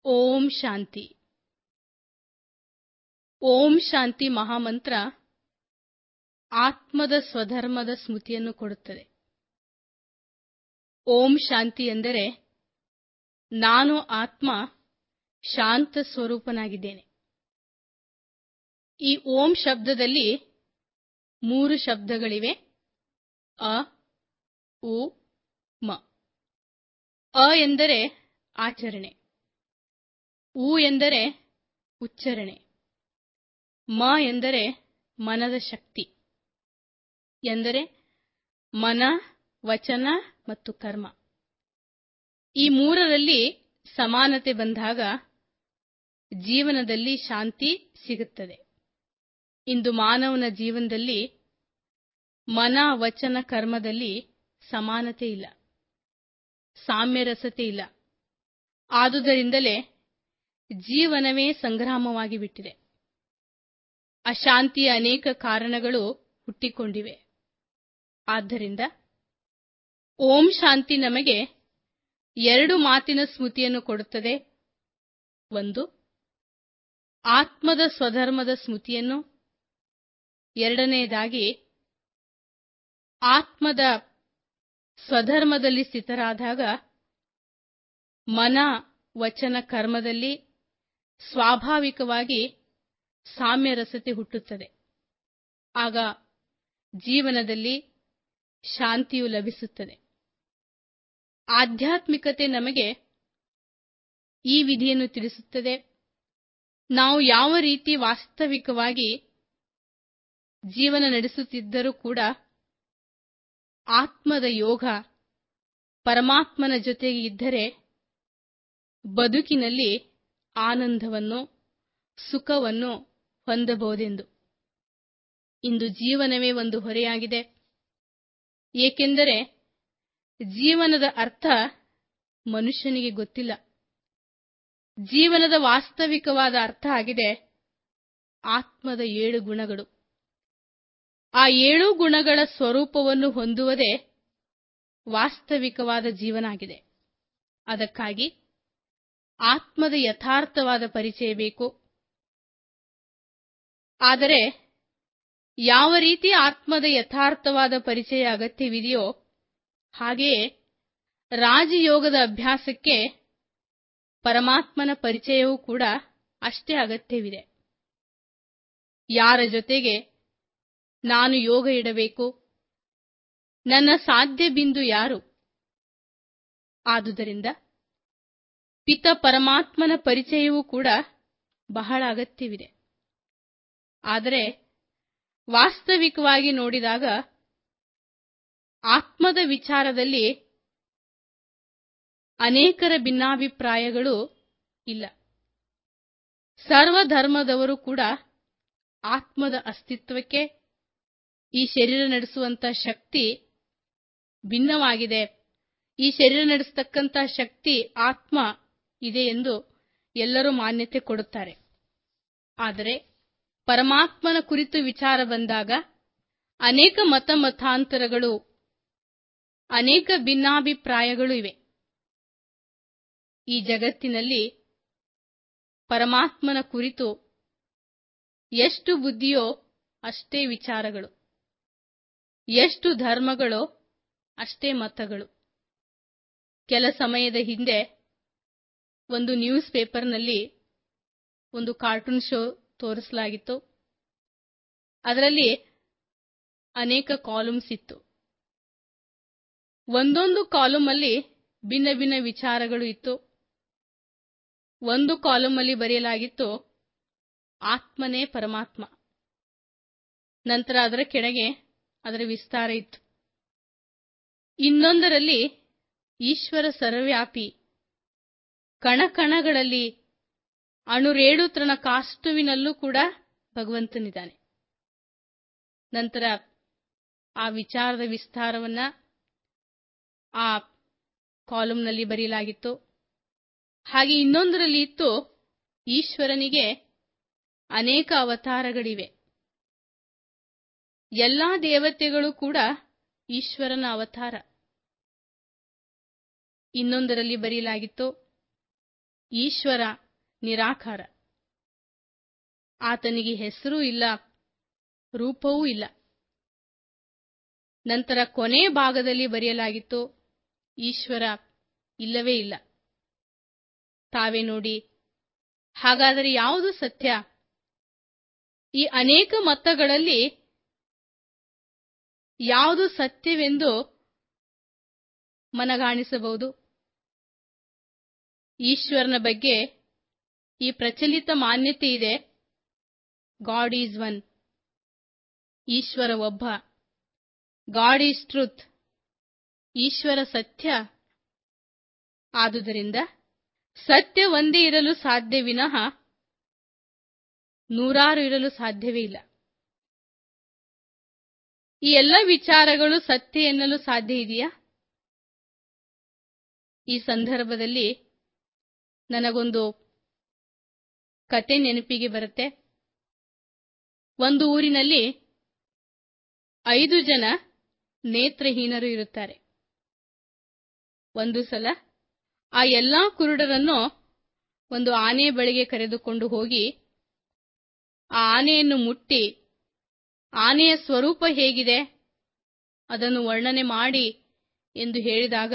ಓಂ ಶಾಂತಿ. ಓಂ ಶಾಂತಿ ಮಹಾಮಂತ್ರ ಆತ್ಮದ ಸ್ವಧರ್ಮದ ಸ್ಮೃತಿಯನ್ನು ಕೊಡುತ್ತದೆ. ಓಂ ಶಾಂತಿ ಎಂದರೆ ನಾನು ಆತ್ಮ ಶಾಂತ ಸ್ವರೂಪನಾಗಿದ್ದೇನೆ. ಈ ಓಂ ಶಬ್ದದಲ್ಲಿ 3 ಶಬ್ದಗಳಿವೆ. ಅ, ಉ, ಮ. ಅ ಎಂದರೆ ಆಚರಣೆ, ಉ ಎಂದರೆ ಉಚ್ಚಾರಣೆ, ಮ ಎಂದರೆ ಮನದ ಶಕ್ತಿ, ಎಂದರೆ ಮನ, ವಚನ ಮತ್ತು ಕರ್ಮ. ಈ 3ರಲ್ಲಿ ಸಮಾನತೆ ಬಂದಾಗ ಜೀವನದಲ್ಲಿ ಶಾಂತಿ ಸಿಗುತ್ತದೆ. ಇಂದು ಮಾನವನ ಜೀವನದಲ್ಲಿ ಮನ, ವಚನ, ಕರ್ಮದಲ್ಲಿ ಸಮಾನತೆ ಇಲ್ಲ, ಸಾಮ್ಯರಸತೆ ಇಲ್ಲ. ಆದುದರಿಂದಲೇ ಜೀವನವೇ ಸಂಗ್ರಾಮವಾಗಿ ಬಿಟ್ಟಿದೆ. ಅಶಾಂತಿಯ ಅನೇಕ ಕಾರಣಗಳು ಹುಟ್ಟಿಕೊಂಡಿವೆ. ಆದ್ದರಿಂದ ಓಂ ಶಾಂತಿ ನಮಗೆ 2 ಮಾತಿನ ಸ್ಮೃತಿಯನ್ನು ಕೊಡುತ್ತದೆ. ಒಂದು, ಆತ್ಮದ ಸ್ವಧರ್ಮದ ಸ್ಮೃತಿಯನ್ನು. ಎರಡನೆಯದಾಗಿ, ಆತ್ಮದ ಸ್ವಧರ್ಮದಲ್ಲಿ ಸ್ಥಿತರಾದಾಗ ಮನ, ವಚನ, ಕರ್ಮದಲ್ಲಿ ಸ್ವಾಭಾವಿಕವಾಗಿ ಸಾಮ್ಯರಸತೆ ಹುಟ್ಟುತ್ತದೆ. ಆಗ ಜೀವನದಲ್ಲಿ ಶಾಂತಿಯು ಲಭಿಸುತ್ತದೆ. ಆಧ್ಯಾತ್ಮಿಕತೆ ನಮಗೆ ಈ ವಿಧಿಯನ್ನು ತಿಳಿಸುತ್ತದೆ. ನಾವು ಯಾವ ರೀತಿ ವಾಸ್ತವಿಕವಾಗಿ ಜೀವನ ನಡೆಸುತ್ತಿದ್ದರೂ ಕೂಡ ಆತ್ಮದ ಯೋಗ ಪರಮಾತ್ಮನ ಜೊತೆಗೆ ಇದ್ದರೆ ಬದುಕಿನಲ್ಲಿ ಆನಂದವನ್ನು, ಸುಖವನ್ನು ಹೊಂದಬಹುದೆಂದು. ಇಂದು ಜೀವನವೇ ಒಂದು ಹೊರೆಯಾಗಿದೆ. ಏಕೆಂದರೆ ಜೀವನದ ಅರ್ಥ ಮನುಷ್ಯನಿಗೆ ಗೊತ್ತಿಲ್ಲ. ಜೀವನದ ವಾಸ್ತವಿಕವಾದ ಅರ್ಥ ಆಗಿದೆ ಆತ್ಮದ 7 ಗುಣಗಳು. ಆ 7 ಗುಣಗಳ ಸ್ವರೂಪವನ್ನು ಹೊಂದುವುದೇ ವಾಸ್ತವಿಕವಾದ ಜೀವನ ಆಗಿದೆ. ಅದಕ್ಕಾಗಿ ಆತ್ಮದ ಯಥಾರ್ಥವಾದ ಪರಿಚಯ ಬೇಕು. ಆದರೆ ಯಾವ ರೀತಿ ಆತ್ಮದ ಯಥಾರ್ಥವಾದ ಪರಿಚಯ ಅಗತ್ಯವಿದೆಯೋ ಹಾಗೆಯೇ ರಾಜಯೋಗದ ಅಭ್ಯಾಸಕ್ಕೆ ಪರಮಾತ್ಮನ ಪರಿಚಯವೂ ಕೂಡ ಅಷ್ಟೇ ಅಗತ್ಯವಿದೆ. ಯಾರ ಜೊತೆಗೆ ನಾನು ಯೋಗ ಇಡಬೇಕು, ನನ್ನ ಸಾಧ್ಯ ಬಿಂದು ಯಾರು? ಆದುದರಿಂದ ಪಿತ ಪರಮಾತ್ಮನ ಪರಿಚಯವೂ ಕೂಡ ಬಹಳ ಅಗತ್ಯವಿದೆ. ಆದರೆ ವಾಸ್ತವಿಕವಾಗಿ ನೋಡಿದಾಗ ಆತ್ಮದ ವಿಚಾರದಲ್ಲಿ ಅನೇಕರ ಭಿನ್ನಾಭಿಪ್ರಾಯಗಳು ಇಲ್ಲ. ಸರ್ವಧರ್ಮದವರು ಕೂಡ ಆತ್ಮದ ಅಸ್ತಿತ್ವಕ್ಕೆ, ಈ ಶರೀರ ನಡೆಸುವಂತ ಶಕ್ತಿ ಭಿನ್ನವಾಗಿದೆ, ಈ ಶರೀರ ನಡೆಸತಕ್ಕಂಥ ಶಕ್ತಿ ಆತ್ಮ ಇದೆ ಎಂದು ಎಲ್ಲರೂ ಮಾನ್ಯತೆ ಕೊಡುತ್ತಾರೆ. ಆದರೆ ಪರಮಾತ್ಮನ ಕುರಿತು ವಿಚಾರ ಬಂದಾಗ ಅನೇಕ ಮತಾಂತರಗಳು, ಅನೇಕ ಭಿನ್ನಾಭಿಪ್ರಾಯಗಳು ಇವೆ. ಈ ಜಗತ್ತಿನಲ್ಲಿ ಪರಮಾತ್ಮನ ಕುರಿತು ಎಷ್ಟು ಬುದ್ಧಿಯೋ ಅಷ್ಟೇ ವಿಚಾರಗಳು, ಎಷ್ಟು ಧರ್ಮಗಳೋ ಅಷ್ಟೇ ಮತಗಳು. ಕೆಲ ಸಮಯದ ಹಿಂದೆ ಒಂದು ನ್ಯೂಸ್ ಪೇಪರ್ನಲ್ಲಿ ಒಂದು ಕಾರ್ಟೂನ್ ಶೋ ತೋರಿಸಲಾಗಿತ್ತು. ಅದರಲ್ಲಿ ಅನೇಕ ಕಾಲಮ್ಸ್ ಇತ್ತು. ಒಂದೊಂದು ಕಾಲಮ್ ಅಲ್ಲಿ ಭಿನ್ನ ಭಿನ್ನ ವಿಚಾರಗಳು ಇತ್ತು. ಒಂದು ಕಾಲಮ್ ಅಲ್ಲಿ ಬರೆಯಲಾಗಿತ್ತು ಆತ್ಮನೇ ಪರಮಾತ್ಮ. ನಂತರ ಅದರ ಕೆಳಗೆ ಅದರ ವಿಸ್ತಾರ ಇತ್ತು. ಇನ್ನೊಂದರಲ್ಲಿ ಈಶ್ವರ ಸರ್ವವ್ಯಾಪಿ, ಕಣಕಣಗಳಲ್ಲಿ, ಅಣುರೇಣು ತೃಣಕಾಷ್ಟುವಿನಲ್ಲೂ ಕೂಡ ಭಗವಂತನಿದ್ದಾನೆ. ನಂತರ ಆ ವಿಚಾರದ ವಿಸ್ತಾರವನ್ನ ಆ ಕಾಲಂನಲ್ಲಿ ಬರೆಯಲಾಗಿತ್ತು. ಹಾಗೆ ಇನ್ನೊಂದರಲ್ಲಿ ಇತ್ತು ಈಶ್ವರನಿಗೆ ಅನೇಕ ಅವತಾರಗಳಿವೆ, ಎಲ್ಲಾ ದೇವತೆಗಳು ಕೂಡ ಈಶ್ವರನ ಅವತಾರ. ಇನ್ನೊಂದರಲ್ಲಿ ಬರೆಯಲಾಗಿತ್ತು ಈಶ್ವರ ನಿರಾಕಾರ. ಆತನಿಗೆ ಹೆಸರೂ ಇಲ್ಲ, ರೂಪವೂ ಇಲ್ಲ. ನಂತರ ಕೊನೆ ಭಾಗದಲ್ಲಿ ಬರೆಯಲಾಗಿತ್ತು, ಈಶ್ವರ ಇಲ್ಲವೇ ಇಲ್ಲ. ತಾವೇ ನೋಡಿ, ಹಾಗಾದರೆ ಯಾವುದು ಸತ್ಯ? ಈ ಅನೇಕ ಮತಗಳಲ್ಲಿ ಯಾವುದು ಸತ್ಯವೆಂದು ಮನಗಾಣಿಸಬಹುದು? ಈಶ್ವರನ ಬಗ್ಗೆ ಈ ಪ್ರಚಲಿತ ಮಾನ್ಯತೆ ಇದೆ, ಗಾಡ್ ಈಸ್ ಒನ್. ಈಶ್ವರ ಒಬ್ಬ. God is truth. ಈಶ್ವರ ಸತ್ಯ. ಆದುದರಿಂದ ಸತ್ಯ ಒಂದೇ ಇರಲು ಸಾಧ್ಯ ವಿನಃ ನೂರಾರು ಇರಲು ಸಾಧ್ಯವೇ ಇಲ್ಲ. ಈ ಎಲ್ಲ ವಿಚಾರಗಳು ಸತ್ಯ ಎನ್ನಲು ಸಾಧ್ಯ ಇದೆಯಾ? ಈ ಸಂದರ್ಭದಲ್ಲಿ ನನಗೊಂದು ಕತೆ ನೆನಪಿಗೆ ಬರುತ್ತೆ. ಒಂದು ಊರಿನಲ್ಲಿ 5 ಜನ ನೇತ್ರಹೀನರು ಇರುತ್ತಾರೆ. ಒಂದು ಸಲ ಆ ಎಲ್ಲಾ ಕುರುಡರನ್ನು ಒಂದು ಆನೆ ಬಳಿಗೆ ಕರೆದುಕೊಂಡು ಹೋಗಿ ಆ ಆನೆಯನ್ನು ಮುಟ್ಟಿ, ಆನೆಯ ಸ್ವರೂಪ ಹೇಗಿದೆ ಅದನ್ನು ವರ್ಣನೆ ಮಾಡಿ ಎಂದು ಹೇಳಿದಾಗ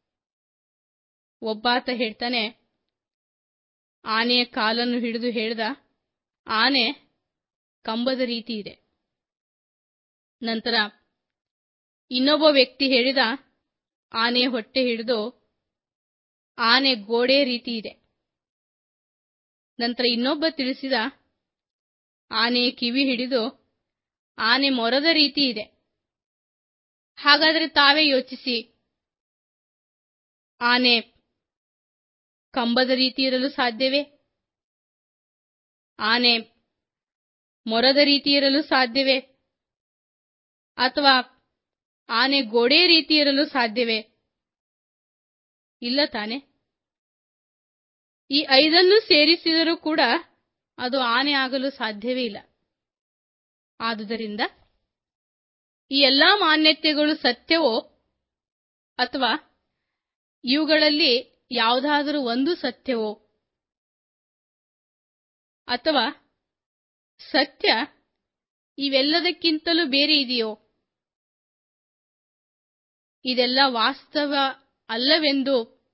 ಒಬ್ಬಾತ ಹೇಳ್ತಾನೆ, ಆನೆಯ ಕಾಲನ್ನು ಹಿಡಿದು ಹೇಳಿದ, ಆನೆ ಕಂಬದ ರೀತಿ ಇದೆ. ನಂತರ ಇನ್ನೊಬ್ಬ ವ್ಯಕ್ತಿ ಹೇಳಿದ, ಆನೆಯ ಹೊಟ್ಟೆ ಹಿಡಿದು, ಆನೆ ಗೋಡೆ ರೀತಿ ಇದೆ. ನಂತರ ಇನ್ನೊಬ್ಬ ತಿಳಿಸಿದ, ಆನೆಯ ಕಿವಿ ಹಿಡಿದು, ಆನೆ ಮೊರದ ರೀತಿ ಇದೆ. ಹಾಗಾದರೆ ತಾವೇ ಯೋಚಿಸಿ, ಆನೆ ಕಂಬದ ರೀತಿ ಇರಲು ಸಾಧ್ಯವೇ? ಆನೆ ಮೊರದ ರೀತಿ ಇರಲು ಸಾಧ್ಯವೇ? ಅಥವಾ ಆನೆ ಗೋಡೆ ರೀತಿ ಇರಲು ಸಾಧ್ಯವೇ? ಇಲ್ಲ ತಾನೆ. ಈ 5 ಸೇರಿಸಿದರೂ ಕೂಡ ಅದು ಆನೆ ಆಗಲು ಸಾಧ್ಯವೇ ಇಲ್ಲ. ಆದುದರಿಂದ ಈ ಎಲ್ಲಾ ಮಾನ್ಯತೆಗಳು ಸತ್ಯವೋ ಅಥವಾ ಇವುಗಳಲ್ಲಿ ಯಾವುದಾದರೂ ಒಂದು ಸತ್ಯವೋ ಅಥವಾ ಸತ್ಯ ಇವೆಲ್ಲದಕ್ಕಿಂತಲೂ ಬೇರೆ ಇದೆಯೋ? ಇದೆಲ್ಲ ವಾಸ್ತವ ಅಲ್ಲವೆಂದು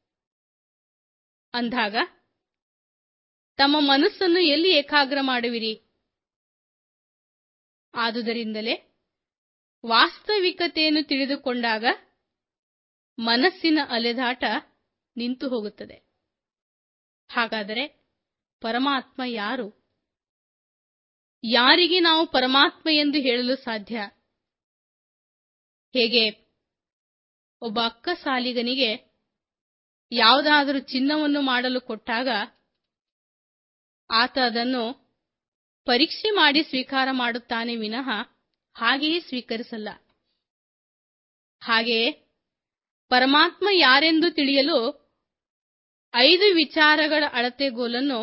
ಅಂದಾಗ ತಮ್ಮ ಮನಸ್ಸನ್ನು ಎಲ್ಲಿ ಏಕಾಗ್ರ ಮಾಡುವಿರಿ? ಆದುದರಿಂದಲೇ ವಾಸ್ತವಿಕತೆಯನ್ನು ತಿಳಿದುಕೊಂಡಾಗ ಮನಸ್ಸಿನ ಅಲೆದಾಟ ನಿಂತು ಹೋಗುತ್ತದೆ. ಹಾಗಾದರೆ ಪರಮಾತ್ಮ ಯಾರು? ಯಾರಿಗೆ ನಾವು ಪರಮಾತ್ಮ ಎಂದು ಹೇಳಲು ಸಾಧ್ಯ? ಹೇಗೆ ಒಬ್ಬ ಅಕ್ಕಸಾಲಿಗನಿಗೆ ಯಾವುದಾದರೂ ಚಿನ್ನವನ್ನು ಮಾಡಲು ಕೊಟ್ಟಾಗ ಆತ ಅದನ್ನು ಪರೀಕ್ಷೆ ಮಾಡಿ ಸ್ವೀಕಾರ ಮಾಡುತ್ತಾನೆ ವಿನಃ ಹಾಗೆಯೇ ಸ್ವೀಕರಿಸಲ್ಲ. ಹಾಗೆಯೇ ಪರಮಾತ್ಮ ಯಾರೆಂದು ತಿಳಿಯಲು 5 ವಿಚಾರಗಳ ಅಳತೆಗೋಲನ್ನು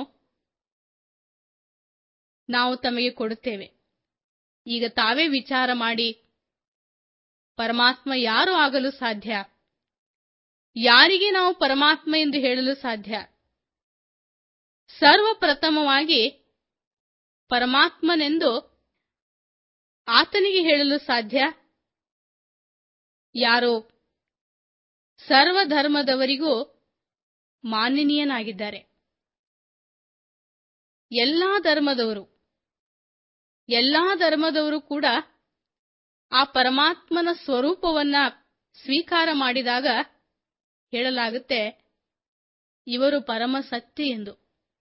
ನಾವು ತಮಗೆ ಕೊಡುತ್ತೇವೆ. ಈಗ ತಾವೇ ವಿಚಾರ ಮಾಡಿ, ಪರಮಾತ್ಮ ಯಾರು ಆಗಲು ಸಾಧ್ಯ? ಯಾರಿಗೆ ನಾವು ಪರಮಾತ್ಮ ಎಂದು ಹೇಳಲು ಸಾಧ್ಯ? ಸರ್ವಪ್ರಥಮವಾಗಿ ಪರಮಾತ್ಮನೆಂದು ಆತನಿಗೆ ಹೇಳಲು ಸಾಧ್ಯ ಯಾರೋ ಸರ್ವಧರ್ಮದವರಿಗೂ ಮಾನನೀಯನಾಗಿದ್ದಾರೆ. ಎಲ್ಲಾ ಧರ್ಮದವರು ಕೂಡ ಆ ಪರಮಾತ್ಮನ ಸ್ವರೂಪವನ್ನ ಸ್ವೀಕಾರ ಮಾಡಿದಾಗ ಹೇಳಲಾಗುತ್ತೆ, ಇವರು ಪರಮ ಸತ್ಯ ಎಂದು.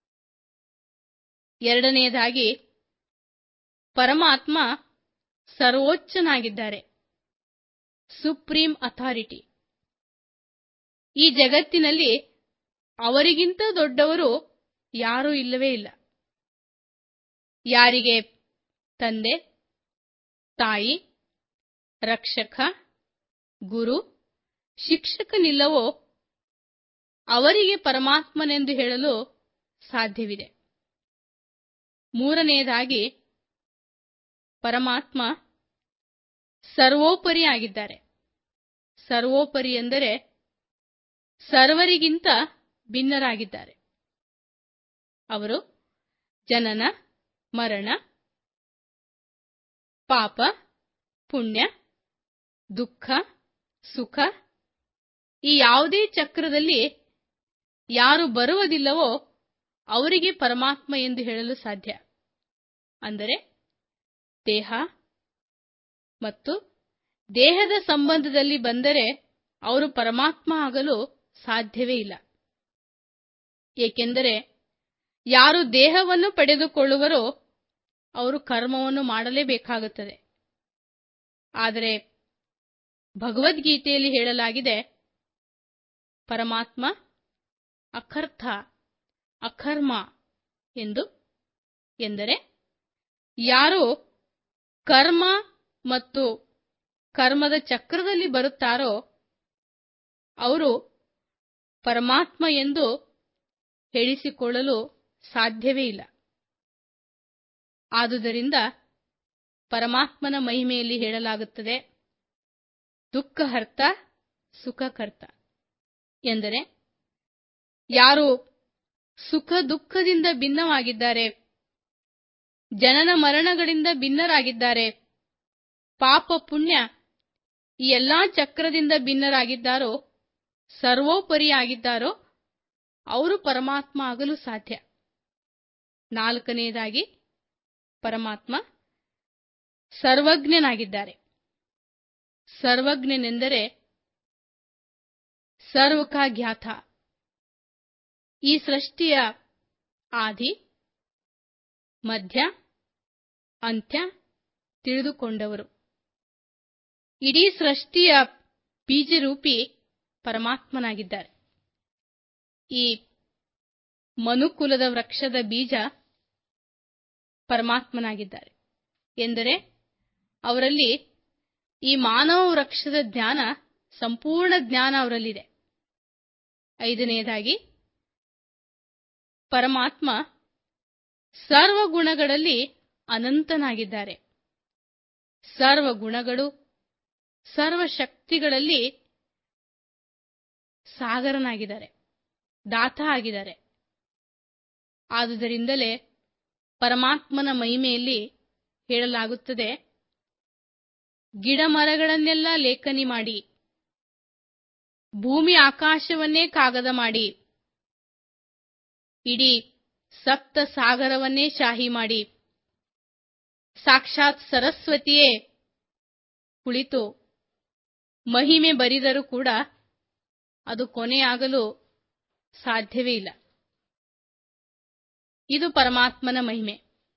ಎರಡನೆಯದಾಗಿ ಪರಮಾತ್ಮ ಸರ್ವೋಚ್ಚನಾಗಿದ್ದಾರೆ, ಸುಪ್ರೀಂ ಅಥಾರಿಟಿ. ಈ ಜಗತ್ತಿನಲ್ಲಿ ಅವರಿಗಿಂತ ದೊಡ್ಡವರು ಯಾರೂ ಇಲ್ಲವೇ ಇಲ್ಲ. ಯಾರಿಗೆ ತಂದೆ, ತಾಯಿ, ರಕ್ಷಕ, ಗುರು, ಶಿಕ್ಷಕನಿಲ್ಲವೋ ಅವರಿಗೆ ಪರಮಾತ್ಮನೆಂದು ಹೇಳಲು ಸಾಧ್ಯವಿದೆ. ಮೂರನೆಯದಾಗಿ ಪರಮಾತ್ಮ ಸರ್ವೋಪರಿ ಆಗಿದ್ದಾರೆ. ಸರ್ವೋಪರಿ ಎಂದರೆ ಸರ್ವರಿಗಿಂತ ಭಿನ್ನರಾಗಿದ್ದಾರೆ. ಅವರು ಜನನ, ಮರಣ, ಪಾಪ, ಪುಣ್ಯ, ದುಃಖ, ಸುಖ ಈ ಯಾವುದೇ ಚಕ್ರದಲ್ಲಿ ಯಾರು ಬರುವುದಿಲ್ಲವೋ ಅವರಿಗೆ ಪರಮಾತ್ಮ ಎಂದು ಹೇಳಲು ಸಾಧ್ಯ. ಅಂದರೆ ದೇಹ ಮತ್ತು ದೇಹದ ಸಂಬಂಧದಲ್ಲಿ ಬಂದರೆ ಅವರು ಪರಮಾತ್ಮ ಆಗಲು ಸಾಧ್ಯವೇ ಇಲ್ಲ. ಏಕೆಂದರೆ ಯಾರು ದೇಹವನ್ನು ಪಡೆದುಕೊಳ್ಳುವರೋ ಅವರು ಕರ್ಮವನ್ನು ಮಾಡಲೇಬೇಕಾಗುತ್ತದೆ. ಆದರೆ ಭಗವದ್ಗೀತೆಯಲ್ಲಿ ಹೇಳಲಾಗಿದೆ, ಪರಮಾತ್ಮ ಅಕರ್ತ ಅಕರ್ಮ ಎಂದು. ಎಂದರೆ ಯಾರು ಕರ್ಮ ಮತ್ತು ಕರ್ಮದ ಚಕ್ರದಲ್ಲಿ ಬರುತ್ತಾರೋ ಅವರು ಪರಮಾತ್ಮ ಎಂದು ಹೇಳಿಸಿಕೊಳ್ಳಲು ಸಾಧ್ಯವೇ ಇಲ್ಲ. ಆದುದರಿಂದ ಪರಮಾತ್ಮನ ಮಹಿಮೆಯಲ್ಲಿ ಹೇಳಲಾಗುತ್ತದೆ, ದುಃಖಹರ್ತ ಸುಖಕರ್ತ. ಎಂದರೆ ಯಾರು ಸುಖ ದುಃಖದಿಂದ ಭಿನ್ನವಾಗಿದ್ದಾರೆ, ಜನನ ಮರಣಗಳಿಂದ ಭಿನ್ನರಾಗಿದ್ದಾರೆ, ಪಾಪ ಪುಣ್ಯ ಈ ಎಲ್ಲಾ ಚಕ್ರದಿಂದ ಭಿನ್ನರಾಗಿದ್ದಾರೋ, ಸರ್ವೋಪರಿಯಾಗಿದ್ದಾರೋ ಅವರು ಪರಮಾತ್ಮ ಆಗಲು ಸಾಧ್ಯ. ನಾಲ್ಕನೆಯದಾಗಿ ಪರಮಾತ್ಮ ಸರ್ವಜ್ಞನಾಗಿದ್ದಾರೆ. ಸರ್ವಜ್ಞನೆಂದರೆ ಸರ್ವಕಾ ಜ್ಞಾತ, ಈ ಸೃಷ್ಟಿಯ ಆದಿ ಮಧ್ಯ ಅಂತ್ಯ ತಿಳಿದುಕೊಂಡವರು. ಇಡೀ ಸೃಷ್ಟಿಯ ಬೀಜರೂಪಿ ಪರಮಾತ್ಮನಾಗಿದ್ದಾರೆ. ಈ ಮನುಕುಲದ ವೃಕ್ಷದ ಬೀಜ ಪರಮಾತ್ಮನಾಗಿದ್ದಾರೆ. ಎಂದರೆ ಅವರಲ್ಲಿ ಈ ಮಾನವ ವೃಕ್ಷದ ಜ್ಞಾನ, ಸಂಪೂರ್ಣ ಜ್ಞಾನ ಅವರಲ್ಲಿದೆ. ಐದನೆಯದಾಗಿ ಪರಮಾತ್ಮ ಸರ್ವ ಗುಣಗಳಲ್ಲಿ ಅನಂತನಾಗಿದ್ದಾರೆ. ಸರ್ವ ಗುಣಗಳು, ಸರ್ವ ಶಕ್ತಿಗಳಲ್ಲಿ ಸಾಗರನಾಗಿದ್ದಾರೆ, ದಾತ ಆಗಿದ್ದಾರೆ. ಆದುದರಿಂದಲೇ ಪರಮಾತ್ಮನ ಮಹಿಮೆಯಲ್ಲಿ ಹೇಳಲಾಗುತ್ತದೆ, ಗಿಡ ಮರಗಳನ್ನೆಲ್ಲ ಲೇಖನಿ ಮಾಡಿ, ಭೂಮಿ ಆಕಾಶವನ್ನೇ ಕಾಗದ ಮಾಡಿ, ಇಡೀ ಸಪ್ತ ಸಾಗರವನ್ನೇ ಶಾಹಿ ಮಾಡಿ, ಸಾಕ್ಷಾತ್ ಸರಸ್ವತಿಯೇ ಕುಳಿತು ಮಹಿಮೆ ಬರಿದರೂ ಕೂಡ ಅದು ಕೊನೆಯಾಗಲು ಸಾಧ್ಯವೇ ಇಲ್ಲ. ಇದು ಪರಮಾತ್ಮನ ಮಹಿಮೆ.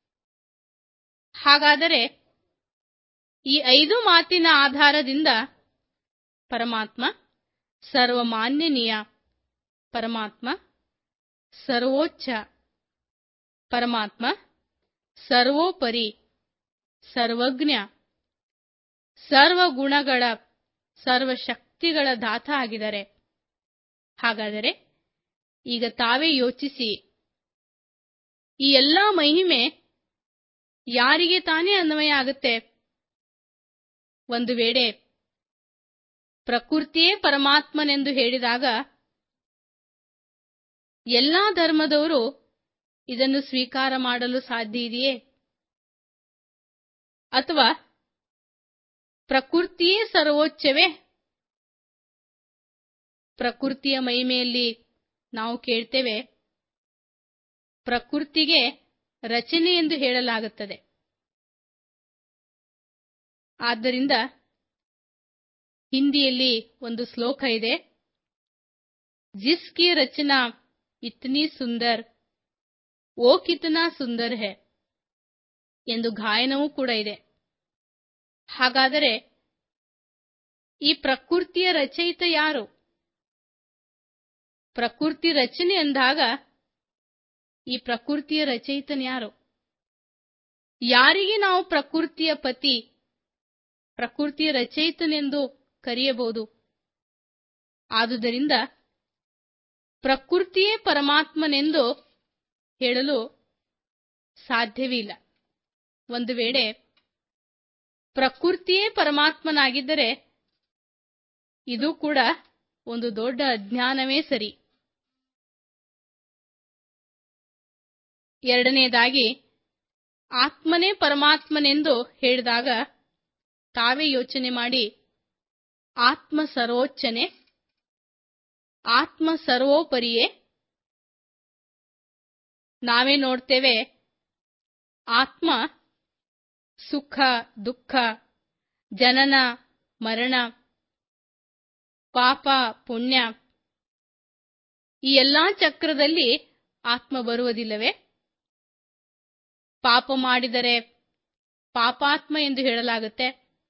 ಹಾಗಾದರೆ ಈ 5 ಮಾತಿನ ಆಧಾರದಿಂದ ಪರಮಾತ್ಮ ಸರ್ವಮಾನ್ಯನೀಯ, ಪರಮಾತ್ಮ ಸರ್ವೋಚ್ಚ, ಪರಮಾತ್ಮ ಸರ್ವೋಪರಿ, ಸರ್ವಜ್ಞ, ಸರ್ವ ಗುಣಗಳ ಸರ್ವಶಕ್ತಿಗಳ ದಾತ ಆಗಿದ್ದಾರೆ. ಹಾಗಾದರೆ ಈಗ ತಾವೇ ಯೋಚಿಸಿ, ಈ ಎಲ್ಲ ಮಹಿಮೆ ಯಾರಿಗೆ ತಾನೇ ಅನ್ವಯ ಆಗುತ್ತೆ? ಒಂದು ವೇಳೆ ಪ್ರಕೃತಿಯೇ ಪರಮಾತ್ಮನೆಂದು ಹೇಳಿದಾಗ ಎಲ್ಲ ಧರ್ಮದವರು ಇದನ್ನು ಸ್ವೀಕಾರ ಮಾಡಲು ಸಾಧ್ಯ ಇದೆಯೇ? ಅಥವಾ ಪ್ರಕೃತಿಯೇ ಸರ್ವೋಚ್ಚವೇ? ಪ್ರಕೃತಿಯ ಮಹಿಮೆಯಲ್ಲಿ ನಾವು ಕೇಳ್ತೇವೆ, ಪ್ರಕೃತಿಗೆ ರಚನೆ ಎಂದು ಹೇಳಲಾಗುತ್ತದೆ. ಆದ್ದರಿಂದ ಹಿಂದಿಯಲ್ಲಿ ಒಂದು ಶ್ಲೋಕ ಇದೆ, ಜಿಸ್ಕಿ ರಚನಾ ಇತ್ನಿ ಸುಂದರ್ ಓ ಕಿತನಾ ಸುಂದರ್ ಹೈ ಎಂದು ಗಾಯನವೂ ಕೂಡ ಇದೆ. ಹಾಗಾದರೆ ಈ ಪ್ರಕೃತಿಯ ರಚಯಿತ ಯಾರು? ಪ್ರಕೃತಿ ರಚನೆ ಎಂದಾಗ ಈ ಪ್ರಕೃತಿಯ ರಚಯಿತನ್ಯಾರು? ಯಾರಿಗೆ ನಾವು ಪ್ರಕೃತಿಯ ಪತಿ, ಪ್ರಕೃತಿಯ ರಚಯಿತನೆಂದು ಕರೆಯಬಹುದು? ಆದುದರಿಂದ ಪ್ರಕೃತಿಯೇ ಪರಮಾತ್ಮನೆಂದು ಹೇಳಲು ಸಾಧ್ಯವೇ ಇಲ್ಲ. ಒಂದು ವೇಳೆ ಪ್ರಕೃತಿಯೇ ಪರಮಾತ್ಮನಾಗಿದ್ದರೆ ಇದು ಕೂಡ ಒಂದು ದೊಡ್ಡ ಅಜ್ಞಾನವೇ ಸರಿ. ಎರಡನೆಯದಾಗಿ ಆತ್ಮನೇ ಪರಮಾತ್ಮನೆಂದು ಹೇಳಿದಾಗ ತಾವೇ ಯೋಚನೆ ಮಾಡಿ, ಆತ್ಮ ಸರ್ವೋಚ್ಚನೆ, ಆತ್ಮ ಸರ್ವೋಪರಿಯೇ. ನಾವೇ ನೋಡ್ತೇವೆ, ಆತ್ಮ ಸುಖ ದುಃಖ, ಜನನ ಮರಣ, ಪಾಪ ಪುಣ್ಯ, ಈ ಎಲ್ಲಾ ಚಕ್ರದಲ್ಲಿ ಆತ್ಮ ಬರುವುದಿಲ್ಲವೇ? ಪಾಪ ಮಾಡಿದರೆ ಪಾಪಾತ್ಮ ಎಂದು ಹೇಳಲಾಗುತ್ತೆ,